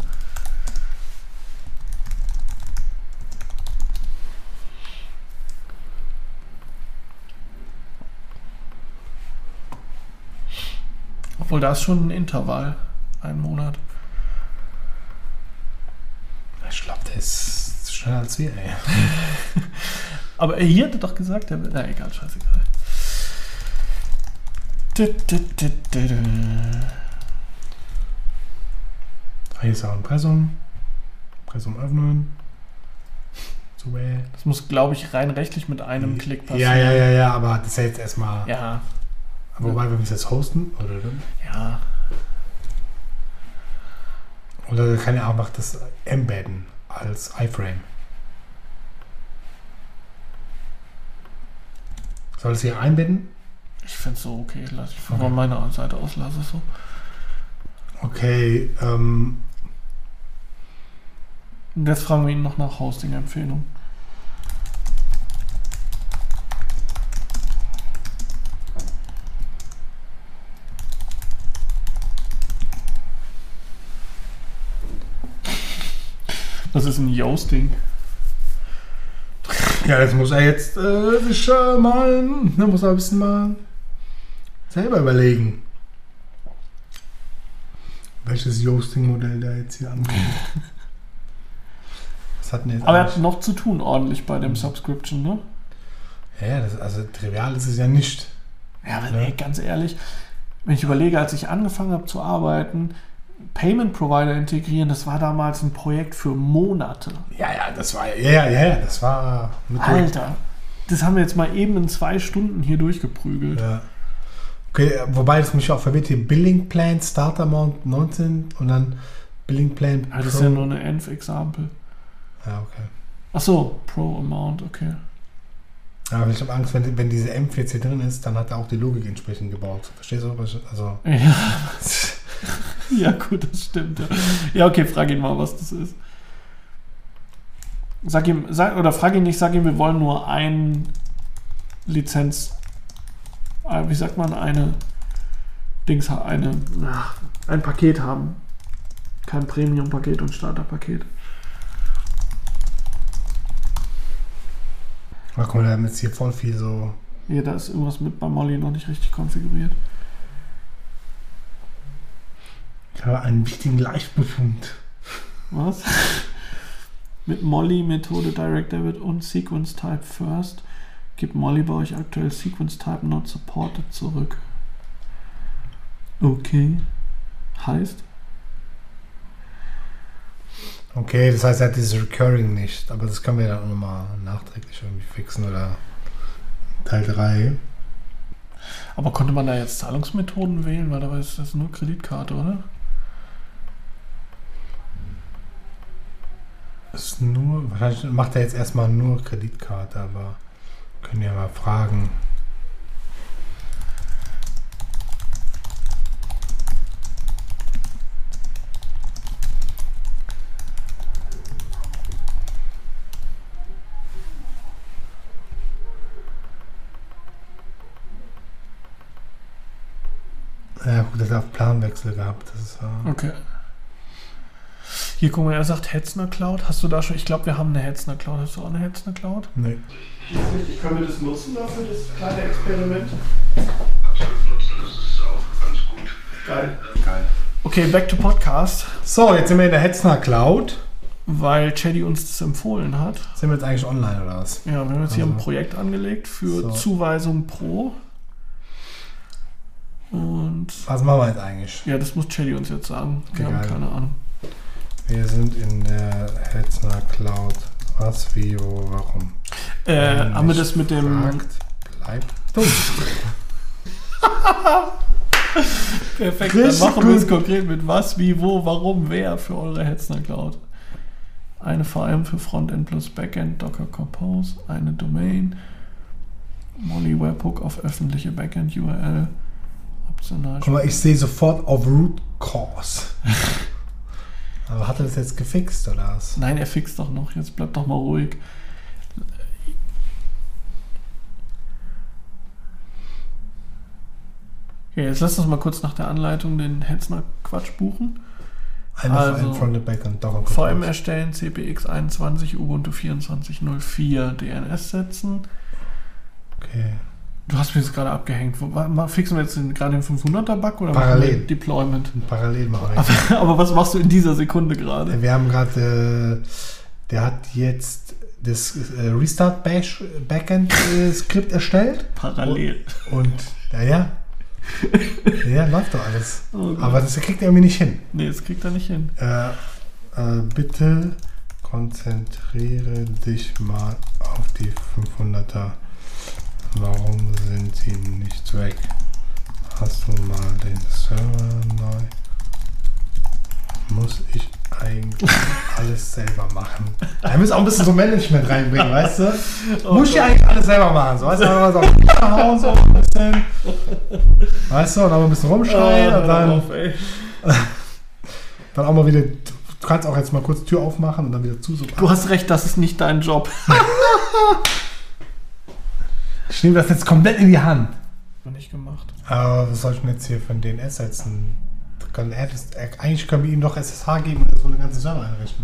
Obwohl, da ist schon ein Intervall. Ein Monat. Ich glaube, der ist schneller als wir, ey. Aber hier hat er doch gesagt, er will. Na egal, scheißegal. Du, du, du, du, du. Hier ist auch Impressum. Impressum öffnen. So, ey. Das muss, glaube ich, rein rechtlich mit einem Klick Ja, passieren. ja, ja, ja, aber das ist ja jetzt erstmal. Ja, Wobei, wenn wir es jetzt hosten, oder? ja. Oder kann ja auch noch das embedden als iFrame. Soll es hier einbetten? Ich finde es so okay. Lass ich von Okay. meiner Seite aus, lass es so. Okay, ähm. Und jetzt fragen wir ihn noch nach Hosting-Empfehlung. Was ist ein Yoasting? Ja, das muss er jetzt äh, sich äh, mal. Da muss er ein bisschen mal selber überlegen. welches Hosting-Modell da jetzt hier ankommt. Was hat denn jetzt Aber er hat noch zu tun ordentlich bei dem Subscription, ne? Ja, das, also trivial ist es ja nicht. Ja, aber Ja. ey, ganz ehrlich, wenn ich überlege, als ich angefangen habe zu arbeiten, Payment Provider integrieren, das war damals ein Projekt für Monate. Ja, ja, das war, ja, ja, ja, das war... Mit Alter, das haben wir jetzt mal eben in zwei Stunden hier durchgeprügelt. Ja. Okay, wobei das mich auch verwirrt hier, Billing Plan, Start Amount neunzehn und dann Billing Plan Pro. Ah, das ist ja nur eine Env-Example. Ja, okay. Achso, Pro Amount, okay. Ja, aber ich habe Angst, wenn, wenn diese M vier C drin ist, dann hat er auch die Logik entsprechend gebaut. Verstehst du? Was ich- Also, Ja. Ja, gut, das stimmt. Ja, ja okay, frag ihn mal, was das ist. Sag ihm, sag, oder frag ihn nicht, sag ihm, wir wollen nur ein Lizenz, äh, wie sagt man, eine Dings, ha- eine, ach, ein Paket haben. Kein Premium-Paket und Starter-Paket. ach, guck mal, wir haben jetzt hier voll viel so... Hier, da ist irgendwas mit bei Molly noch nicht richtig konfiguriert. Ich habe einen wichtigen Live-Befund. Was? Mit Molly, Methode Direct Debit und Sequence Type First gibt Molly bei euch aktuell Sequence Type Not Supported zurück. Okay. Heißt? Okay, das heißt, er hat dieses Recurring nicht, aber das können wir dann auch nochmal nachträglich irgendwie fixen oder Teil drei. Aber konnte man da jetzt Zahlungsmethoden wählen? Weil da ist das nur Kreditkarte, oder? Das ist nur, wahrscheinlich macht er jetzt erstmal nur Kreditkarte, aber können ja mal fragen. Ja gut, er hat Planwechsel gehabt. Das ist, äh Okay. Hier, guck mal, er sagt Hetzner Cloud. Hast du da schon? Ich glaube, wir haben eine Hetzner Cloud. Hast du auch eine Hetzner Cloud? nee. Können wir das nutzen dafür, das kleine Experiment? Absolut nutzen, das ist auch ganz gut. Geil. Geil. Okay, back to Podcast. So, jetzt sind wir in der Hetzner Cloud. Weil Chaddy uns das empfohlen hat. Sind wir jetzt eigentlich online oder was? Ja, wir haben jetzt hier ein Also. Projekt angelegt für So. Zuweisung Pro. Und Was machen wir jetzt eigentlich? ja, das muss Chaddy uns jetzt sagen. Wir Egal. haben keine Ahnung. Wir sind in der Hetzner Cloud. Was, wie, wo, warum? Äh, Wer haben wir nicht das mit dem... fragt, bleibt dumm. Perfekt, Richtig dann machen wir es gut. konkret mit was, wie, wo, warum, wer für eure Hetzner Cloud. Eine V M für Frontend plus Backend, Docker Compose, eine Domain, Molly Webhook auf öffentliche Backend-U R L, optional. Guck mal, ich sehe sofort auf Root Cause. Aber hat er das jetzt gefixt oder was? Nein, er fixt doch noch, jetzt bleibt doch mal ruhig. Okay, jetzt lass uns mal kurz nach der Anleitung den Hetzner Quatsch buchen. Eine Also, V M Frontend Backend Docker V M Compose. erstellen, C P X einundzwanzig, Ubuntu vierundzwanzig null vier, D N S setzen. Okay. Du hast mich jetzt gerade abgehängt. Wo- wa- ma- Fixen wir jetzt den, gerade den fünfhunderter-Bug oder Parallel. machen wir Deployment? Und parallel machen wir. Aber, aber was machst du in dieser Sekunde gerade? Wir haben gerade, äh, der hat jetzt das äh, Restart Bash Backend äh, Skript erstellt. Parallel. Und, ja, ja. Ja, läuft doch alles. Oh Gott. Aber das kriegt er irgendwie nicht hin. Nee, das kriegt er nicht hin. Äh, äh, bitte konzentriere dich mal auf die fünfhunderter. Warum sind sie nicht weg? Hast du mal den Server neu? Muss ich eigentlich alles selber machen? Da müssen auch ein bisschen so Management reinbringen, weißt du? Oh Muss ich Gott. eigentlich alles selber machen? So, weißt du, einfach so hauen, so ein bisschen. Weißt du, und dann ein bisschen rumschreien Oh, und dann, auf, ey. dann auch mal wieder. Du kannst auch jetzt mal kurz Tür aufmachen und dann wieder zu. So, Du hast recht, das ist nicht dein Job. ich nehme das jetzt komplett in die Hand. Noch nicht gemacht. Aber was soll ich denn jetzt hier für ein D N S setzen? Kann er das, er, eigentlich können wir ihm doch S S H geben und er soll den ganzen Server einrichten.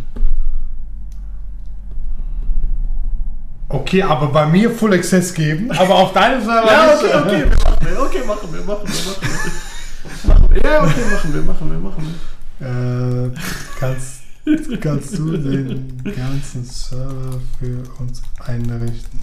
Okay, aber bei mir Full Access geben, aber auf deinem Server Ja, nicht. okay, okay, wir machen wir. Okay, machen wir, machen wir, machen wir. Machen wir. Ja, okay, machen wir, machen wir, machen wir. Äh, kannst, kannst du den ganzen Server für uns einrichten?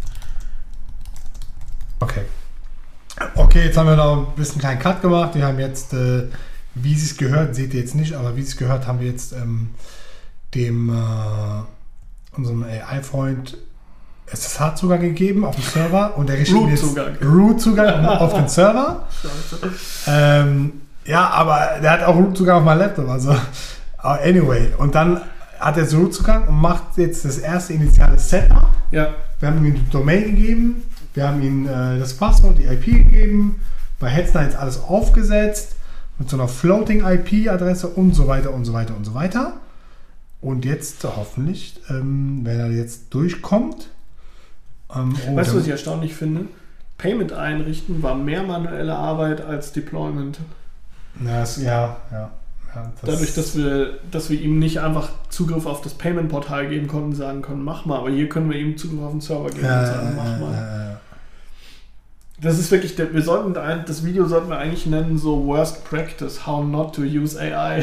Okay. Okay, jetzt haben wir noch ein bisschen einen kleinen Cut gemacht. Wir haben jetzt, äh, wie Sie es gehört, seht ihr jetzt nicht, aber wie Sie es gehört, haben wir jetzt ähm, dem äh, unserem A I-Freund S S H-Zugang gegeben auf den Server und der richtet jetzt Root-Zugang auf den Server. ähm, ja, aber der hat auch Root-Zugang auf meinem Laptop, also anyway. Und dann hat er so Root-Zugang und macht jetzt das erste initiale Setup. Ja. Wir haben ihm die Domain gegeben, wir haben ihm äh, das Passwort, die I P gegeben, bei Hetzner jetzt alles aufgesetzt mit so einer Floating-I P-Adresse und so weiter und so weiter und so weiter. Und jetzt hoffentlich, ähm, wenn er jetzt durchkommt. Ähm, oh, weißt du, was ich erstaunlich finde? Payment einrichten war mehr manuelle Arbeit als Deployment. Ja, das, ja, ja, ja das Dadurch, dass wir, dass wir ihm nicht einfach Zugriff auf das Payment-Portal geben konnten, sagen können, mach mal. Aber hier können wir ihm Zugriff auf den Server geben ja, und sagen, mach ja, mal. Ja, ja. Das ist wirklich, wir sollten, das Video sollten wir eigentlich nennen, so Worst Practice, How Not to Use A I.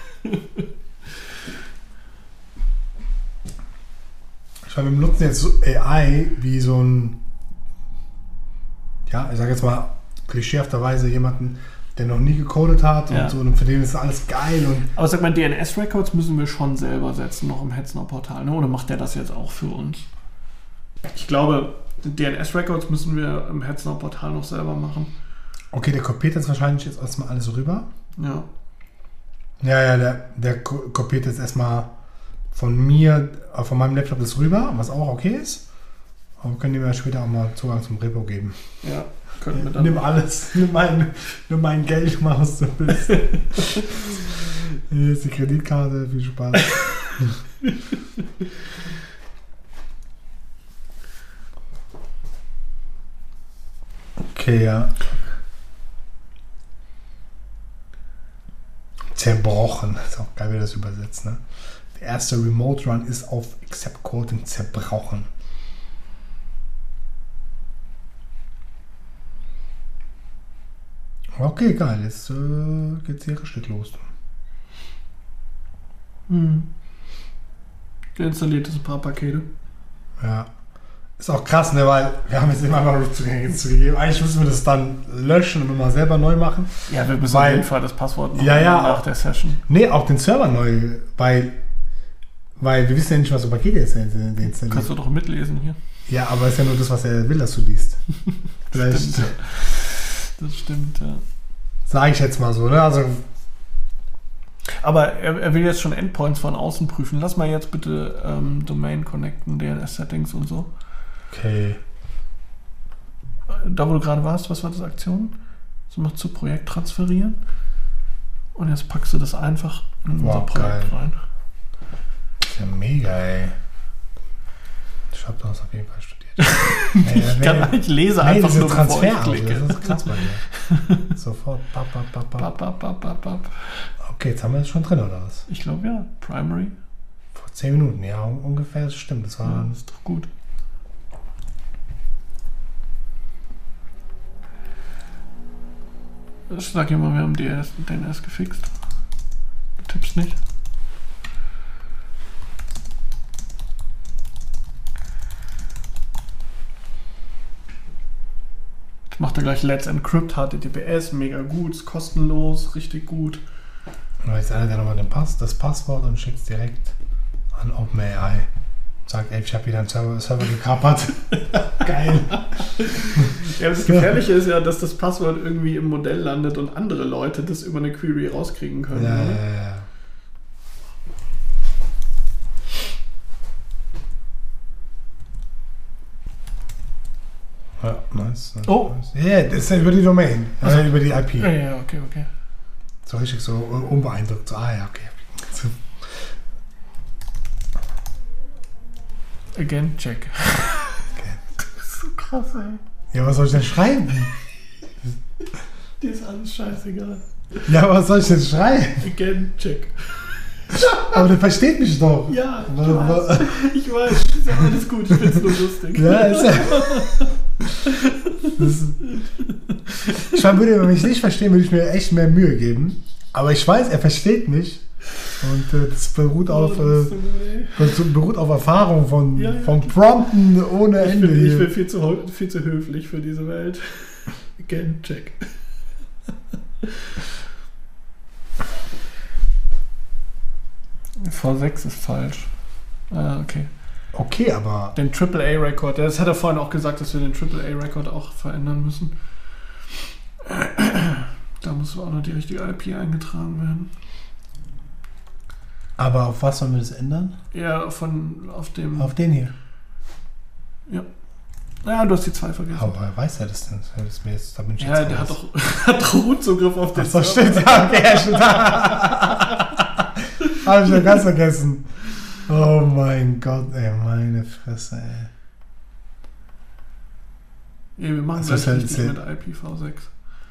Ich meine, wir benutzen jetzt so A I wie so ein, ja, ich sag jetzt mal klischeehafterweise jemanden, der noch nie gecodet hat ja. und so, und für den ist alles geil. Und aber sag mal, D N S-Records müssen wir schon selber setzen, noch im Hetzner-Portal, ne? Oder macht der das jetzt auch für uns? Ich glaube, D N S-Records müssen wir im Hetzner-Portal noch selber machen. Okay, der kopiert jetzt wahrscheinlich jetzt erstmal alles rüber. Ja. Ja, ja, der, der kopiert jetzt erstmal von mir, von meinem Laptop das rüber, was auch okay ist. Aber wir können ihm ja später auch mal Zugang zum Repo geben. Ja, können wir dann. Nimm alles, nimm mein, nimm mein Geld, mach was du willst. Hier ist die Kreditkarte, viel Spaß. Okay, ja. Zerbrochen. Das ist auch geil, wie das übersetzt, ne? Der erste Remote Run ist auf Accept Coding zerbrochen. Okay, geil. Jetzt äh, geht's hier richtig los. Hm. Der installiert jetzt ein paar Pakete. Ja. Ist auch krass, ne, weil wir haben jetzt immer mal Root-Zugänge zugegeben. Eigentlich müssen wir das dann löschen und mal selber neu machen. Ja, wir müssen weil, auf jeden Fall das Passwort noch ja, ja, nach auch, der Session. Nee, auch den Server neu, weil, weil wir wissen ja nicht, was für Pakete jetzt installiert. Kannst du doch mitlesen hier. Ja, aber es ist ja nur das, was er will, dass du liest. Vielleicht. Stimmt, ja. Das stimmt, ja. Sag ich jetzt mal so, ne? Also, aber er, er will jetzt schon Endpoints von außen prüfen. Lass mal jetzt bitte ähm, Domain connecten, D N S-Settings und so. Okay. Da, wo du gerade warst, was war das Aktion? So noch zu Projekt transferieren. Und jetzt packst du das einfach in wow, unser Projekt geil. rein. Das ist ja mega, ey. Ich hab das auf jeden Fall studiert. Nee, ich nee, kann ich lese nee, einfach diese nur, bevor ich Transfer, klicke. das ist krass bei dir. Sofort. Bap, bap, bap, bap. Bap, bap, bap, bap, bap. Okay, jetzt haben wir das schon drin, oder was? Ich glaube ja, Primary. Vor zehn Minuten, ja, ungefähr, das stimmt. Das war. Ja, das ist doch gut. Ich sag immer, wir haben D N S gefixt. Du tippst nicht. Jetzt macht er gleich Let's Encrypt H T T P S, mega gut, ist kostenlos, richtig gut. Und jetzt einer, der nochmal den Pass, das Passwort und schickt es direkt an OpenAI. Sagt, ey, ich habe wieder einen Server, Server gekapert. Geil. Ja, das Gefährliche ist ja, dass das Passwort irgendwie im Modell landet und andere Leute das über eine Query rauskriegen können. Ja, oder? ja, ja. Ja, nice. nice Oh. Ja, yeah, das ist ja über die Domain, also über die I P. Ja, ja, okay, okay. So richtig so unbeeindruckt. So, ah ja, okay. So. Again, check. Okay. Das ist so krass, ey. Ja, was soll ich denn schreiben? Dir ist alles scheißegal. Ja, was soll ich denn schreiben? Again, check. Aber der versteht mich doch. Ja, ich weiß. Ich weiß, ist ja alles gut, ich find's nur lustig. Ja, ist ja. Das, ich meine, würde man mich nicht verstehen, würde ich mir echt mehr Mühe geben. Aber ich weiß, er versteht mich. Und äh, das beruht auf, äh, das beruht auf Erfahrung von, Ja, ja, von Prompten ohne Ich Ende. bin, ich hier. bin viel, zu, hö- viel zu höflich für diese Welt. Again, check. V sechs ist falsch. Ah, okay. Okay, aber Den Triple A-Rekord, das hat er vorhin auch gesagt, dass wir den Triple A-Rekord auch verändern müssen. Da muss auch noch die richtige I P eingetragen werden. aber auf was sollen wir das ändern? Ja, von auf dem. Auf den hier. Ja. Naja, du hast die zwei vergessen. Aber woher weiß er das denn? Das ist mir jetzt, da bin ich Ja, jetzt der hat raus. doch, hat doch Root-Zugriff auf den Ach so, Server. stimmt. Ja, okay, ja, stimmt. Habe ich ja ganz vergessen. Oh mein Gott, ey, meine Fresse, ey. Ja, wir machen Was das ist denn richtig jetzt mit I P v sechs.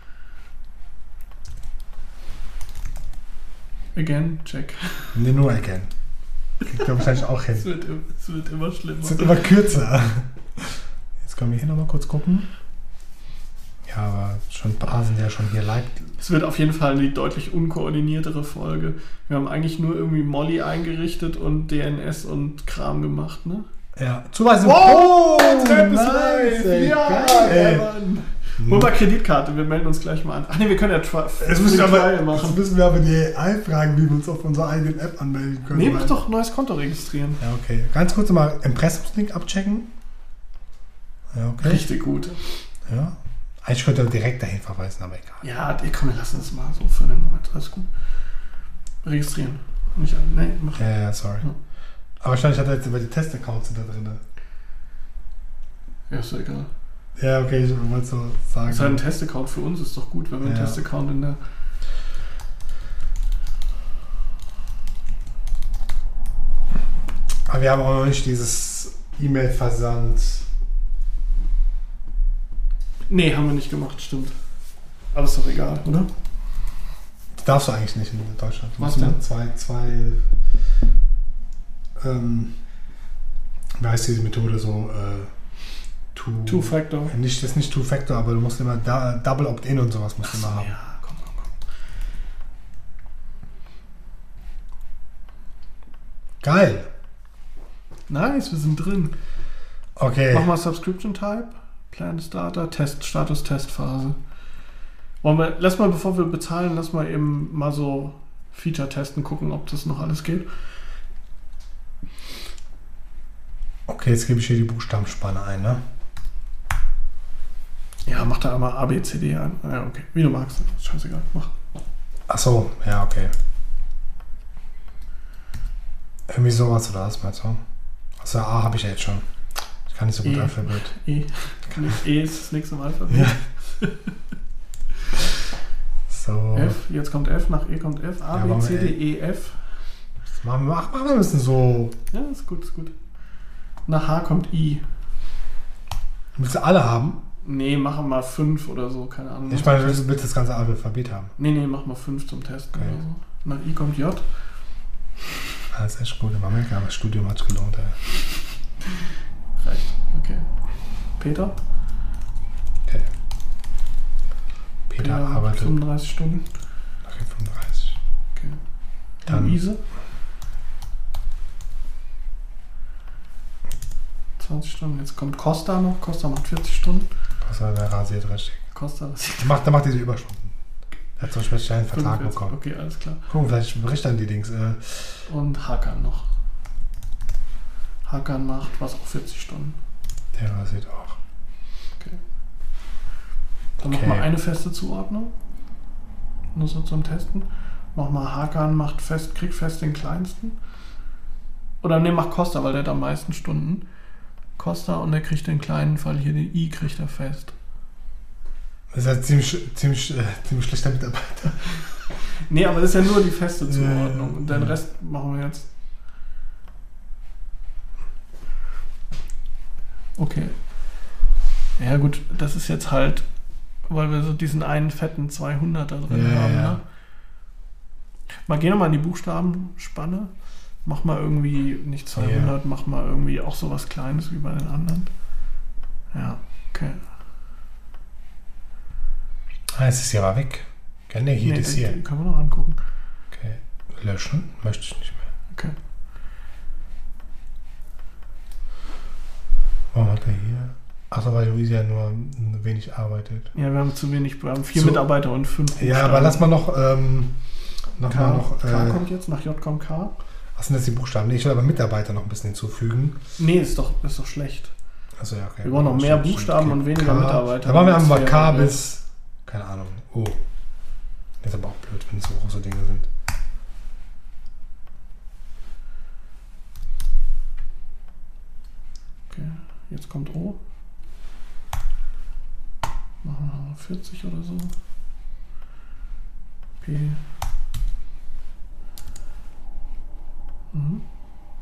Again, check. Nee, nur again. Kriegt er wahrscheinlich auch hin. Es wird, es wird immer schlimmer. Es wird immer kürzer. Jetzt können wir hier nochmal kurz gucken. Ja, aber schon ein paar sind ja schon hier live. Es wird auf jeden Fall eine deutlich unkoordiniertere Folge. Wir haben eigentlich nur irgendwie Molly eingerichtet und D N S und Kram gemacht, ne? Ja, Zuweisung. Wow, Trap ist nice, live! ey, Ja, geil, ja, ey. Mann. Hol mal Kreditkarte, wir melden uns gleich mal an. Ach ne, wir können ja Tri- Jetzt müssen, wir Free aber, Trial jetzt machen. müssen wir aber die A I fragen, wie wir uns auf unserer eigenen App anmelden können. Nee, weil- mach doch ein neues Konto registrieren. Ja, okay. Ganz kurz mal Impressumslink abchecken. Ja, okay. Richtig gut. Ja. Eigentlich könnte er direkt dahin verweisen, aber egal. Ja, ey, komm, wir lassen es mal so für den Moment. Alles gut. Registrieren. Nicht an. Nee, mach. Ja, ja, sorry. Ja. Aber wahrscheinlich hat er jetzt über die Testaccounts da drin. Ja, ist doch egal. Ja, okay, ich wollte so sagen. Das ist halt ein Testaccount für uns, ist doch gut, wenn wir einen Ja. Testaccount in der. Aber wir haben auch noch nicht dieses E-Mail-Versand. Nee, haben wir nicht gemacht, stimmt. Aber ist doch egal, oder? Das darfst du eigentlich nicht in Deutschland. Du Was musst denn? immer zwei, zwei, ähm, wie heißt diese Methode so, äh, two, Two-Factor. nicht, das ist nicht Two-Factor, aber du musst immer da, Double Opt-in und sowas musst du Achso, immer haben. ja, komm, komm, komm. Geil. Nice, wir sind drin. Okay. Mach mal Subscription Type, Plan Starter, Test, Status, Testphase. Wollen wir, lass mal, bevor wir bezahlen, lass mal eben mal so Feature testen, gucken, ob das noch alles geht. Okay, jetzt gebe ich hier die Buchstabenspanne ein, ne? Ja, mach da einmal A, B, C, D ein. Ja, okay. Wie du magst. Ist scheißegal. Mach. Ach so, ja, okay. Irgendwie sowas oder was meinst du? Also A habe ich ja jetzt schon. Ich kann nicht so gut E. Alphabet. E. Kann ich, E ist das nächste im Alphabet. Ja. So. F, jetzt kommt F, nach E kommt F, A, Ja, B, machen C, wir D, E, F. Das machen wir, ach, machen wir müssen so. Ja, ist gut, ist gut. Nach H kommt I. Willst du alle haben? Nee, machen wir mal fünf oder so, keine Ahnung. Ich meine, du willst das ganze Alphabet haben. Nee, nee, mach mal fünf zum Testen Okay. oder so. Nach I kommt J. Ah, das ist echt gut. Im Amerika, aber das Studium hat gelohnt, ey. Reicht. Okay. Peter? Okay. Peter Peter arbeitet. fünfunddreißig Stunden. Okay, fünfunddreißig. Okay. Dann- Luise? zwanzig Stunden. Jetzt kommt Costa noch. Costa macht vierzig Stunden. Was war der rasiert richtig? Costa Der macht, der macht diese Überstunden. Der hat zum Beispiel einen Vertrag fünfundvierzig. bekommen. Okay, alles klar. Gucken, vielleicht berichten dann die Dings. Äh, Und Hakan noch. Hakan macht was auch vierzig Stunden. der rasiert auch. Dann Okay. mach mal eine feste Zuordnung. Nur so zum Testen. Mach mal Hakan macht fest, kriegt fest den kleinsten. Oder ne, mach Costa, weil der hat am meisten Stunden. Costa und der kriegt den kleinen Fall hier, den I kriegt er fest. Das ist ja ziemlich, ziemlich, äh, ziemlich schlechter Mitarbeiter. Nee, aber das ist ja nur die feste Zuordnung. Ja, Und den ja. Rest machen wir jetzt. Okay. Ja gut, das ist jetzt halt, weil wir so diesen einen fetten zweihundert da drin Ja, haben. ja. Ne? Mal geh nochmal in die Buchstabenspanne. Mach mal irgendwie, nicht zweihundert, mach mal irgendwie auch sowas Kleines wie bei den anderen. Ja, okay. Ah, jetzt ist sie aber weg. Ja, nee, hier, Nee, das die, hier. die können wir noch angucken. Okay. Löschen möchte ich nicht mehr. Okay. Warum hat er hier? Achso, weil Luisa ja nur wenig arbeitet. Ja, wir haben zu wenig, wir haben vier So. Mitarbeiter und fünf Ja, aber lass mal noch, ähm, noch K, mal noch, K äh, kommt jetzt, nach J kommt K. was sind jetzt die Buchstaben? Nee, ich will aber Mitarbeiter noch ein bisschen hinzufügen. Nee, ist doch, ist doch schlecht. Also ja, okay. Wir brauchen noch mehr Stimmt, Buchstaben stimmt. und weniger K. Mitarbeiter. Da machen wir einfach mal Das K wäre- bis, keine Ahnung, O. Das ist aber auch blöd, wenn es so große Dinge sind. Okay, jetzt kommt O. Machen wir mal vierzig oder so. P. Mhm.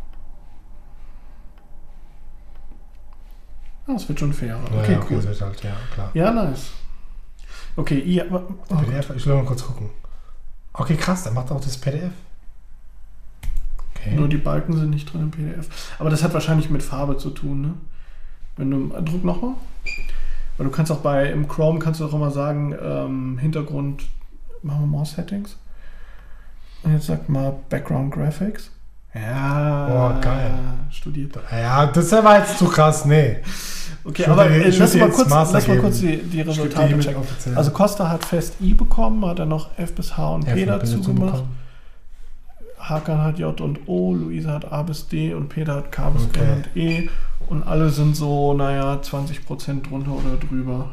Ah, es wird schon fairer. Ja, Okay, ja, okay, cool. das wird halt, ja, klar. Ja, nice. Okay, I, aber, oh, P D F, ich will mal kurz gucken. Okay, krass, der macht auch das P D F. Okay. nur die Balken sind nicht drin im P D F. Aber das hat wahrscheinlich mit Farbe zu tun, ne? Wenn du, druck nochmal. Weil du kannst auch bei, im Chrome kannst du auch immer sagen, ähm, Hintergrund, machen wir More Settings. Und jetzt sag mal Background Graphics. Ja. Boah, geil. Studiert. Ja, das war jetzt zu krass, nee. Okay, Ich aber würde- äh, ich lass würde mal jetzt kurz, Master lass mal geben. kurz die, die Resultate Mit checken. offiziell. Also Costa hat fest I bekommen, hat er noch F bis H und F P und dazu dazu gemacht. bekommen. Hakan hat J und O, Luisa hat A bis D und Peter hat K bis Okay. N und E. Und alle sind so, naja, zwanzig Prozent drunter oder drüber.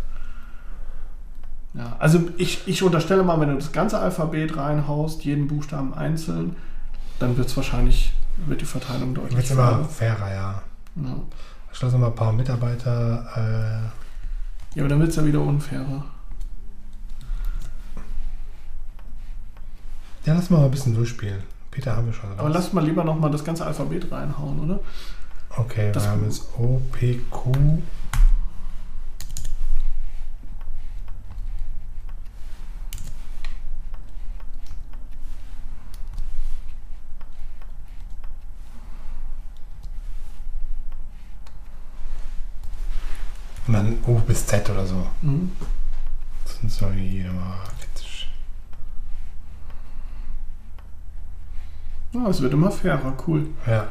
Ja, also ich, ich unterstelle mal, wenn du das ganze Alphabet reinhaust, jeden Buchstaben einzeln, dann wird es wahrscheinlich, wird die Verteilung deutlich Wird immer fairer. fairer, ja. Ja. Ich lasse mal ein paar Mitarbeiter. Äh, ja, aber dann wird es ja wieder unfairer. ja, lass mal ein bisschen durchspielen. Peter haben wir schon. Aber lass mal lieber nochmal das ganze Alphabet reinhauen, oder? Okay, das wir haben jetzt O, P, Q. Und dann O bis Z oder so. Mhm. Das sind so hier mal vierzig. Ja, es wird immer fairer, cool. Ja.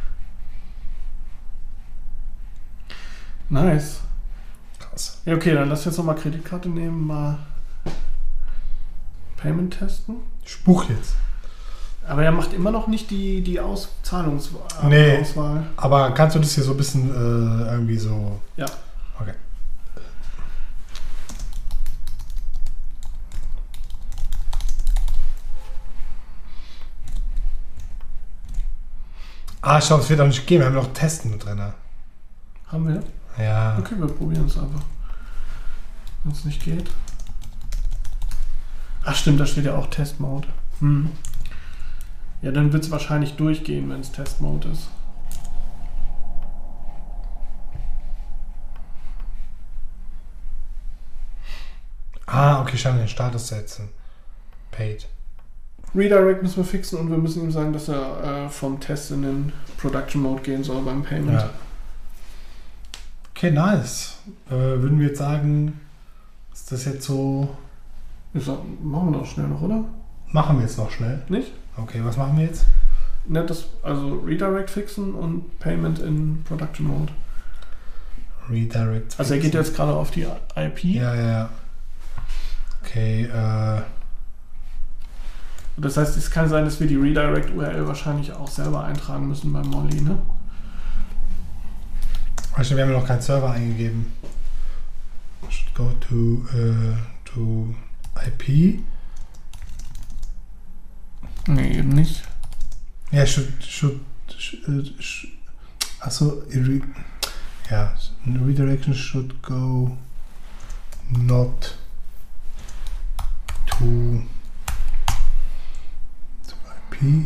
Nice. Krass. Ja, okay, dann lass jetzt nochmal Kreditkarte nehmen, mal Payment testen. Spuch jetzt. Aber er macht immer noch nicht die, die Auszahlungsauswahl. Nee. Auswahl. Aber kannst du das hier so ein bisschen äh, irgendwie so. Ja. Okay. Ah, schau, es wird auch nicht gehen. Wir haben noch Testen mit drin. Haben wir? Ja. Okay, wir probieren es einfach. Wenn es nicht geht. Ach stimmt, da steht ja auch Test-Mode. Hm. Ja, dann wird es wahrscheinlich durchgehen, wenn es Test-Mode ist. Ah, okay, ich kann den Status setzen. Paid. Redirect müssen wir fixen und wir müssen ihm sagen, dass er äh, vom Test in den Production Mode gehen soll beim Payment. Ja. Okay, nice. Äh, würden wir jetzt sagen, ist das jetzt so. Ich sag, machen wir doch schnell noch, oder? Machen wir jetzt noch schnell. Nicht? Okay, was machen wir jetzt? Ne, das, also Redirect fixen und Payment in Production Mode. Redirect. Also er geht jetzt gerade auf die I P. Ja, ja, ja. Okay, äh. Das heißt, es kann sein, dass wir die Redirect-U R L wahrscheinlich auch selber eintragen müssen beim Molly, ne? Also wir haben noch keinen Server eingegeben. Should go to, uh, to I P. Nee, eben nicht. Ja, should, should, should, should achso, re, ja, redirection should go not to, to I P.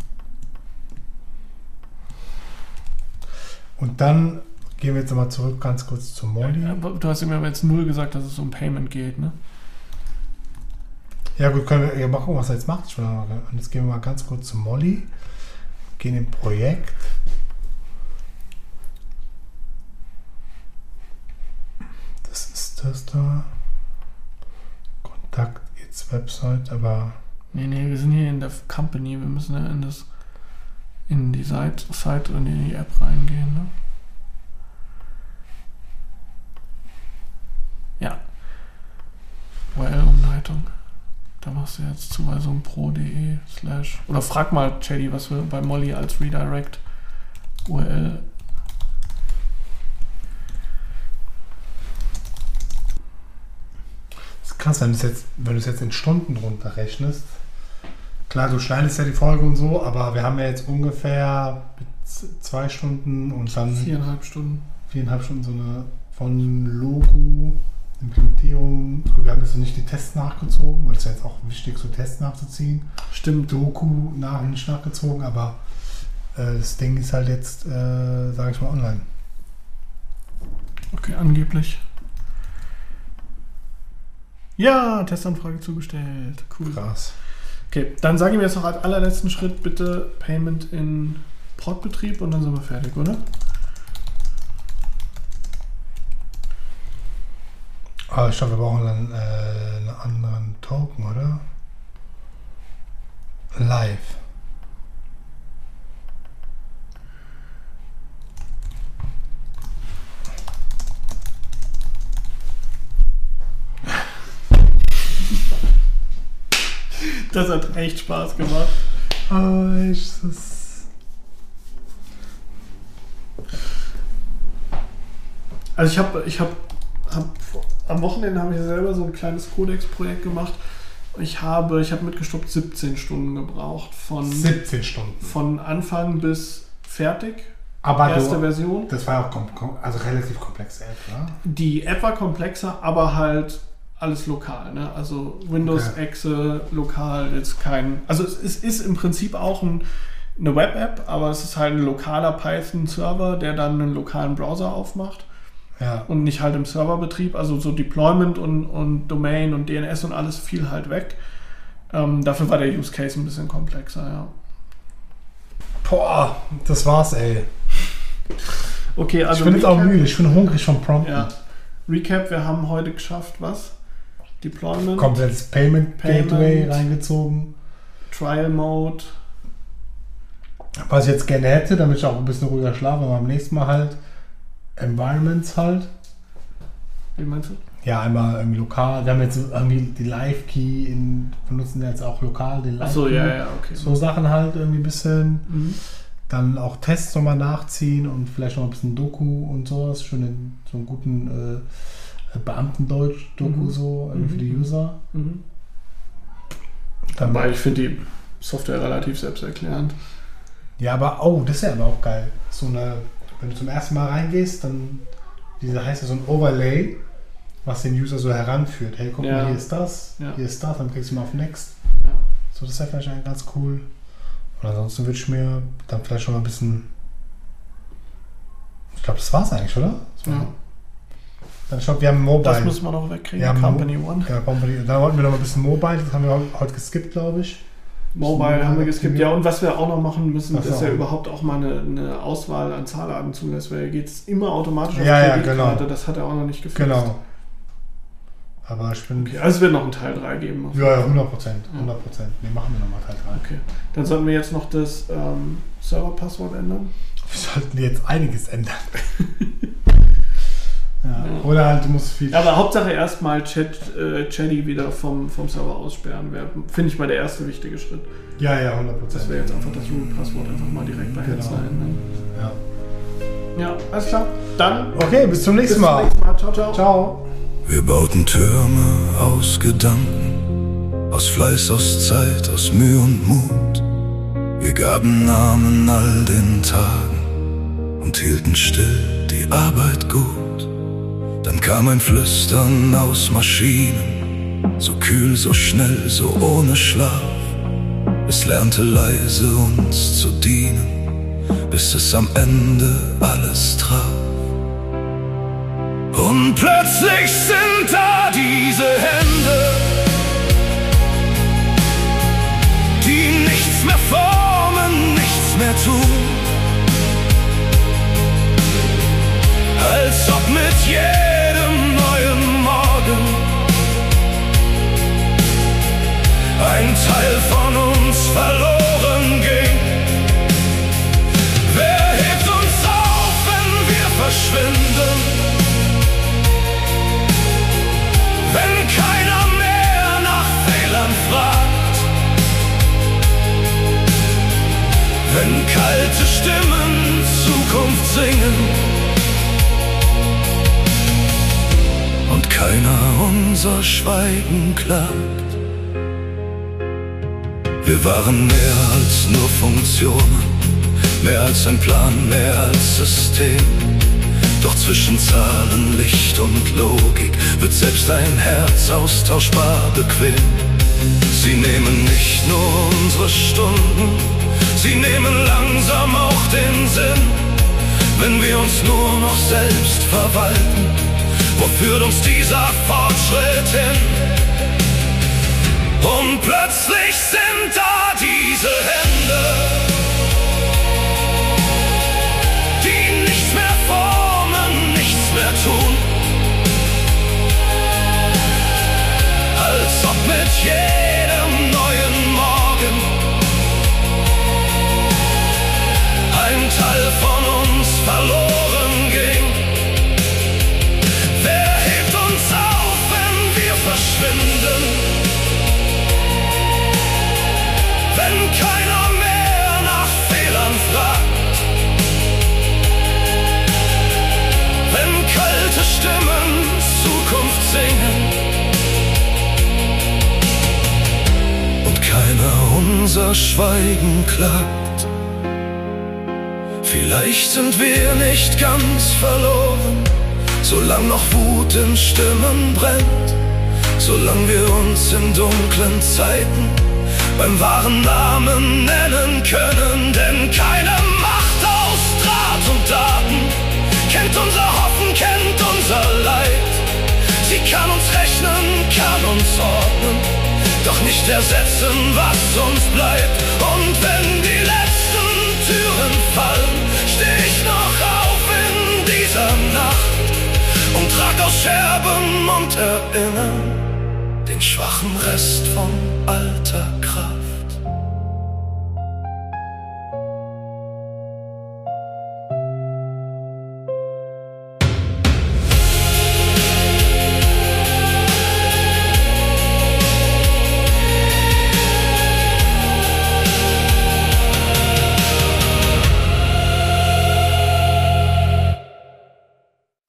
Und dann gehen wir jetzt nochmal zurück ganz kurz zu Molly. Ja, aber du hast ihm ja jetzt null gesagt, dass es um Payment geht, ne? Ja gut, können wir ja mal gucken, was er jetzt macht. Und jetzt gehen wir mal ganz kurz zu Molly. Gehen im Projekt. Das ist das da. Kontakt Jetzt Website, aber... Nee, nee, wir sind hier in der Company. Wir müssen ja in, das, in die Seite, Seite und in die App reingehen. Ne? Ja. U R L-Umleitung. Da machst du jetzt Zuweisung pro.de slash... Oder frag mal, Chaddy, was wir bei Molly als Redirect U R L... Das ist krass, wenn du es jetzt, wenn du es jetzt in Stunden runterrechnest. Klar, du schneidest ja die Folge und so, aber wir haben ja jetzt ungefähr zwei Stunden und dann... Viereinhalb Stunden. Viereinhalb Stunden so eine von Logo... Implementierung, wir haben jetzt nicht die Tests nachgezogen, weil es ja jetzt auch wichtig ist, so Tests nachzuziehen. Stimmt. Doku nach nicht nachgezogen, aber äh, das Ding ist halt jetzt, äh, sage ich mal, online. Okay, angeblich. Ja, Testanfrage zugestellt. Cool. Krass. Okay, dann sage ich mir jetzt noch als allerletzten Schritt bitte Payment in Portbetrieb und dann sind wir fertig, oder? Aber ich glaube, wir brauchen dann äh, einen anderen Token, oder? Live. Das hat echt Spaß gemacht. Oh, ist das... Also ich habe ich hab, hab, am Wochenende habe ich selber so ein kleines Codex-Projekt gemacht. Ich habe, ich habe mitgestoppt siebzehn Stunden gebraucht. Von, siebzehn Stunden. Von Anfang bis fertig. Aber Erste du, Version. Das war auch kom- kom- also relativ komplexe App, oder? Die App war komplexer, aber halt alles lokal. Ne? Also Windows, Okay. Exe, lokal, jetzt kein... Also es, es ist im Prinzip auch ein, eine Web-App, aber es ist halt ein lokaler Python-Server, der dann einen lokalen Browser aufmacht. Ja. Und nicht halt im Serverbetrieb. Also so Deployment und, und Domain und D N S und alles fiel halt weg. Ähm, dafür war der Use Case ein bisschen komplexer, ja. Boah, das war's, ey. Okay, also ich bin jetzt auch Recap- müde, ich bin hungrig vom Prompten. Ja. Recap, wir haben heute geschafft, was? Deployment, Komplettes Payment, Payment. Gateway reingezogen. Trial Mode. Was ich jetzt gerne hätte, damit ich auch ein bisschen ruhiger schlafe, aber beim nächsten Mal halt Environments halt. Wie meinst du? Ja, einmal irgendwie lokal. Wir haben jetzt irgendwie die Live-Key, in, benutzen jetzt auch lokal den Live-Key. Achso, ja, ja, okay. So Sachen halt irgendwie ein bisschen. Mhm. Dann auch Tests nochmal nachziehen und vielleicht noch ein bisschen Doku und sowas. Schön in so einen guten äh, Beamtendeutsch-Doku Mhm. so irgendwie Mhm. für die User. Mhm. Dann, Wobei ich finde die Software relativ selbsterklärend. ja, aber oh, das wäre aber auch geil. So eine, wenn du zum ersten Mal reingehst, dann diese heißt ja so ein Overlay, was den User so heranführt. Hey, guck Ja. mal, hier ist das, Ja. hier ist das, dann klickst du mal auf Next. Ja. So, das wäre vielleicht eigentlich ganz cool. Und ansonsten würde ich mir dann vielleicht schon mal ein bisschen. Ich glaube, das war's eigentlich, oder? Das war- Ja. Dann, ich glaube, wir haben Mobile. Das müssen wir noch wegkriegen. Ja, Mo- Company One. Ja, Company. Da wollten wir noch mal ein bisschen Mobile, das haben wir heute geskippt, glaube ich. Mobile haben wir geskippt. Ja, und was wir auch noch machen müssen, Ach so. ist ja überhaupt auch mal eine, eine Auswahl an Zahlarten zulässt, weil geht es immer automatisch auf Ja, ja, Kreditkarte. genau. Das hat er auch noch nicht gefixt. Genau. Aber ich bin. Okay, also es wird noch einen Teil drei geben. auf jeden Ja, ja, Fall. hundert Prozent. hundert Prozent. Nee, machen wir nochmal Teil drei. Okay. Dann sollten wir jetzt noch das ähm, Serverpasswort ändern. Wir sollten jetzt einiges ändern. ja. Ja. Oder halt, du musst viel. Aber Hauptsache erstmal Chat, äh, Chatty wieder vom, vom Server aussperren wäre, finde ich mal der erste wichtige Schritt. Ja, ja, hundert Prozent. Das wäre jetzt einfach das Root-Passwort einfach mal direkt bei Genau. Hetzler ändern. Ja. Ja, alles klar. Dann Okay, bis zum bis nächsten zum Mal. nächsten Mal. Ciao, ciao. Ciao. Wir bauten Türme aus Gedanken, aus Fleiß, aus Zeit, aus Mühe und Mut. Wir gaben Namen all den Tagen und hielten still die Arbeit gut. Dann kam ein Flüstern aus Maschinen, so kühl, so schnell, so ohne Schlaf. Es lernte leise uns zu dienen, bis es am Ende alles traf. Und plötzlich sind da diese Hände, die nichts mehr formen, nichts mehr tun. Als ob mit jedem neuen Morgen Teil von uns verloren ging. Wer hebt uns auf, wenn wir verschwinden? Wenn keiner mehr nach Fehlern fragt, wenn kalte Stimmen Zukunft singen und keiner unser Schweigen klagt. Wir waren mehr als nur Funktionen, mehr als ein Plan, mehr als System. Doch zwischen Zahlen, Licht und Logik wird selbst ein Herz austauschbar bequem. Sie nehmen nicht nur unsere Stunden, sie nehmen langsam auch den Sinn. Wenn wir uns nur noch selbst verwalten, wo führt uns dieser Fortschritt hin? Und plötzlich sind da diese Hände, die nichts mehr formen, nichts mehr tun. Als ob mit jedem neuen Morgen ein Teil von uns verloren ging. Wer hebt uns auf, wenn wir verschwinden? Wenn keiner mehr nach Fehlern fragt, wenn kalte Stimmen Zukunft singen und keiner unser Schweigen klagt. Vielleicht sind wir nicht ganz verloren, solang noch Wut in Stimmen brennt, solang wir uns in dunklen Zeiten beim wahren Namen nennen können. Denn keine Macht aus Draht und Daten kennt unser Hoffen, kennt unser Leid. Sie kann uns rechnen, kann uns ordnen, doch nicht ersetzen, was uns bleibt. Und wenn die letzten Türen fallen, steh ich noch auf in dieser Nacht und trag aus Scherben und Erinnern den schwachen Rest von alter Kraft.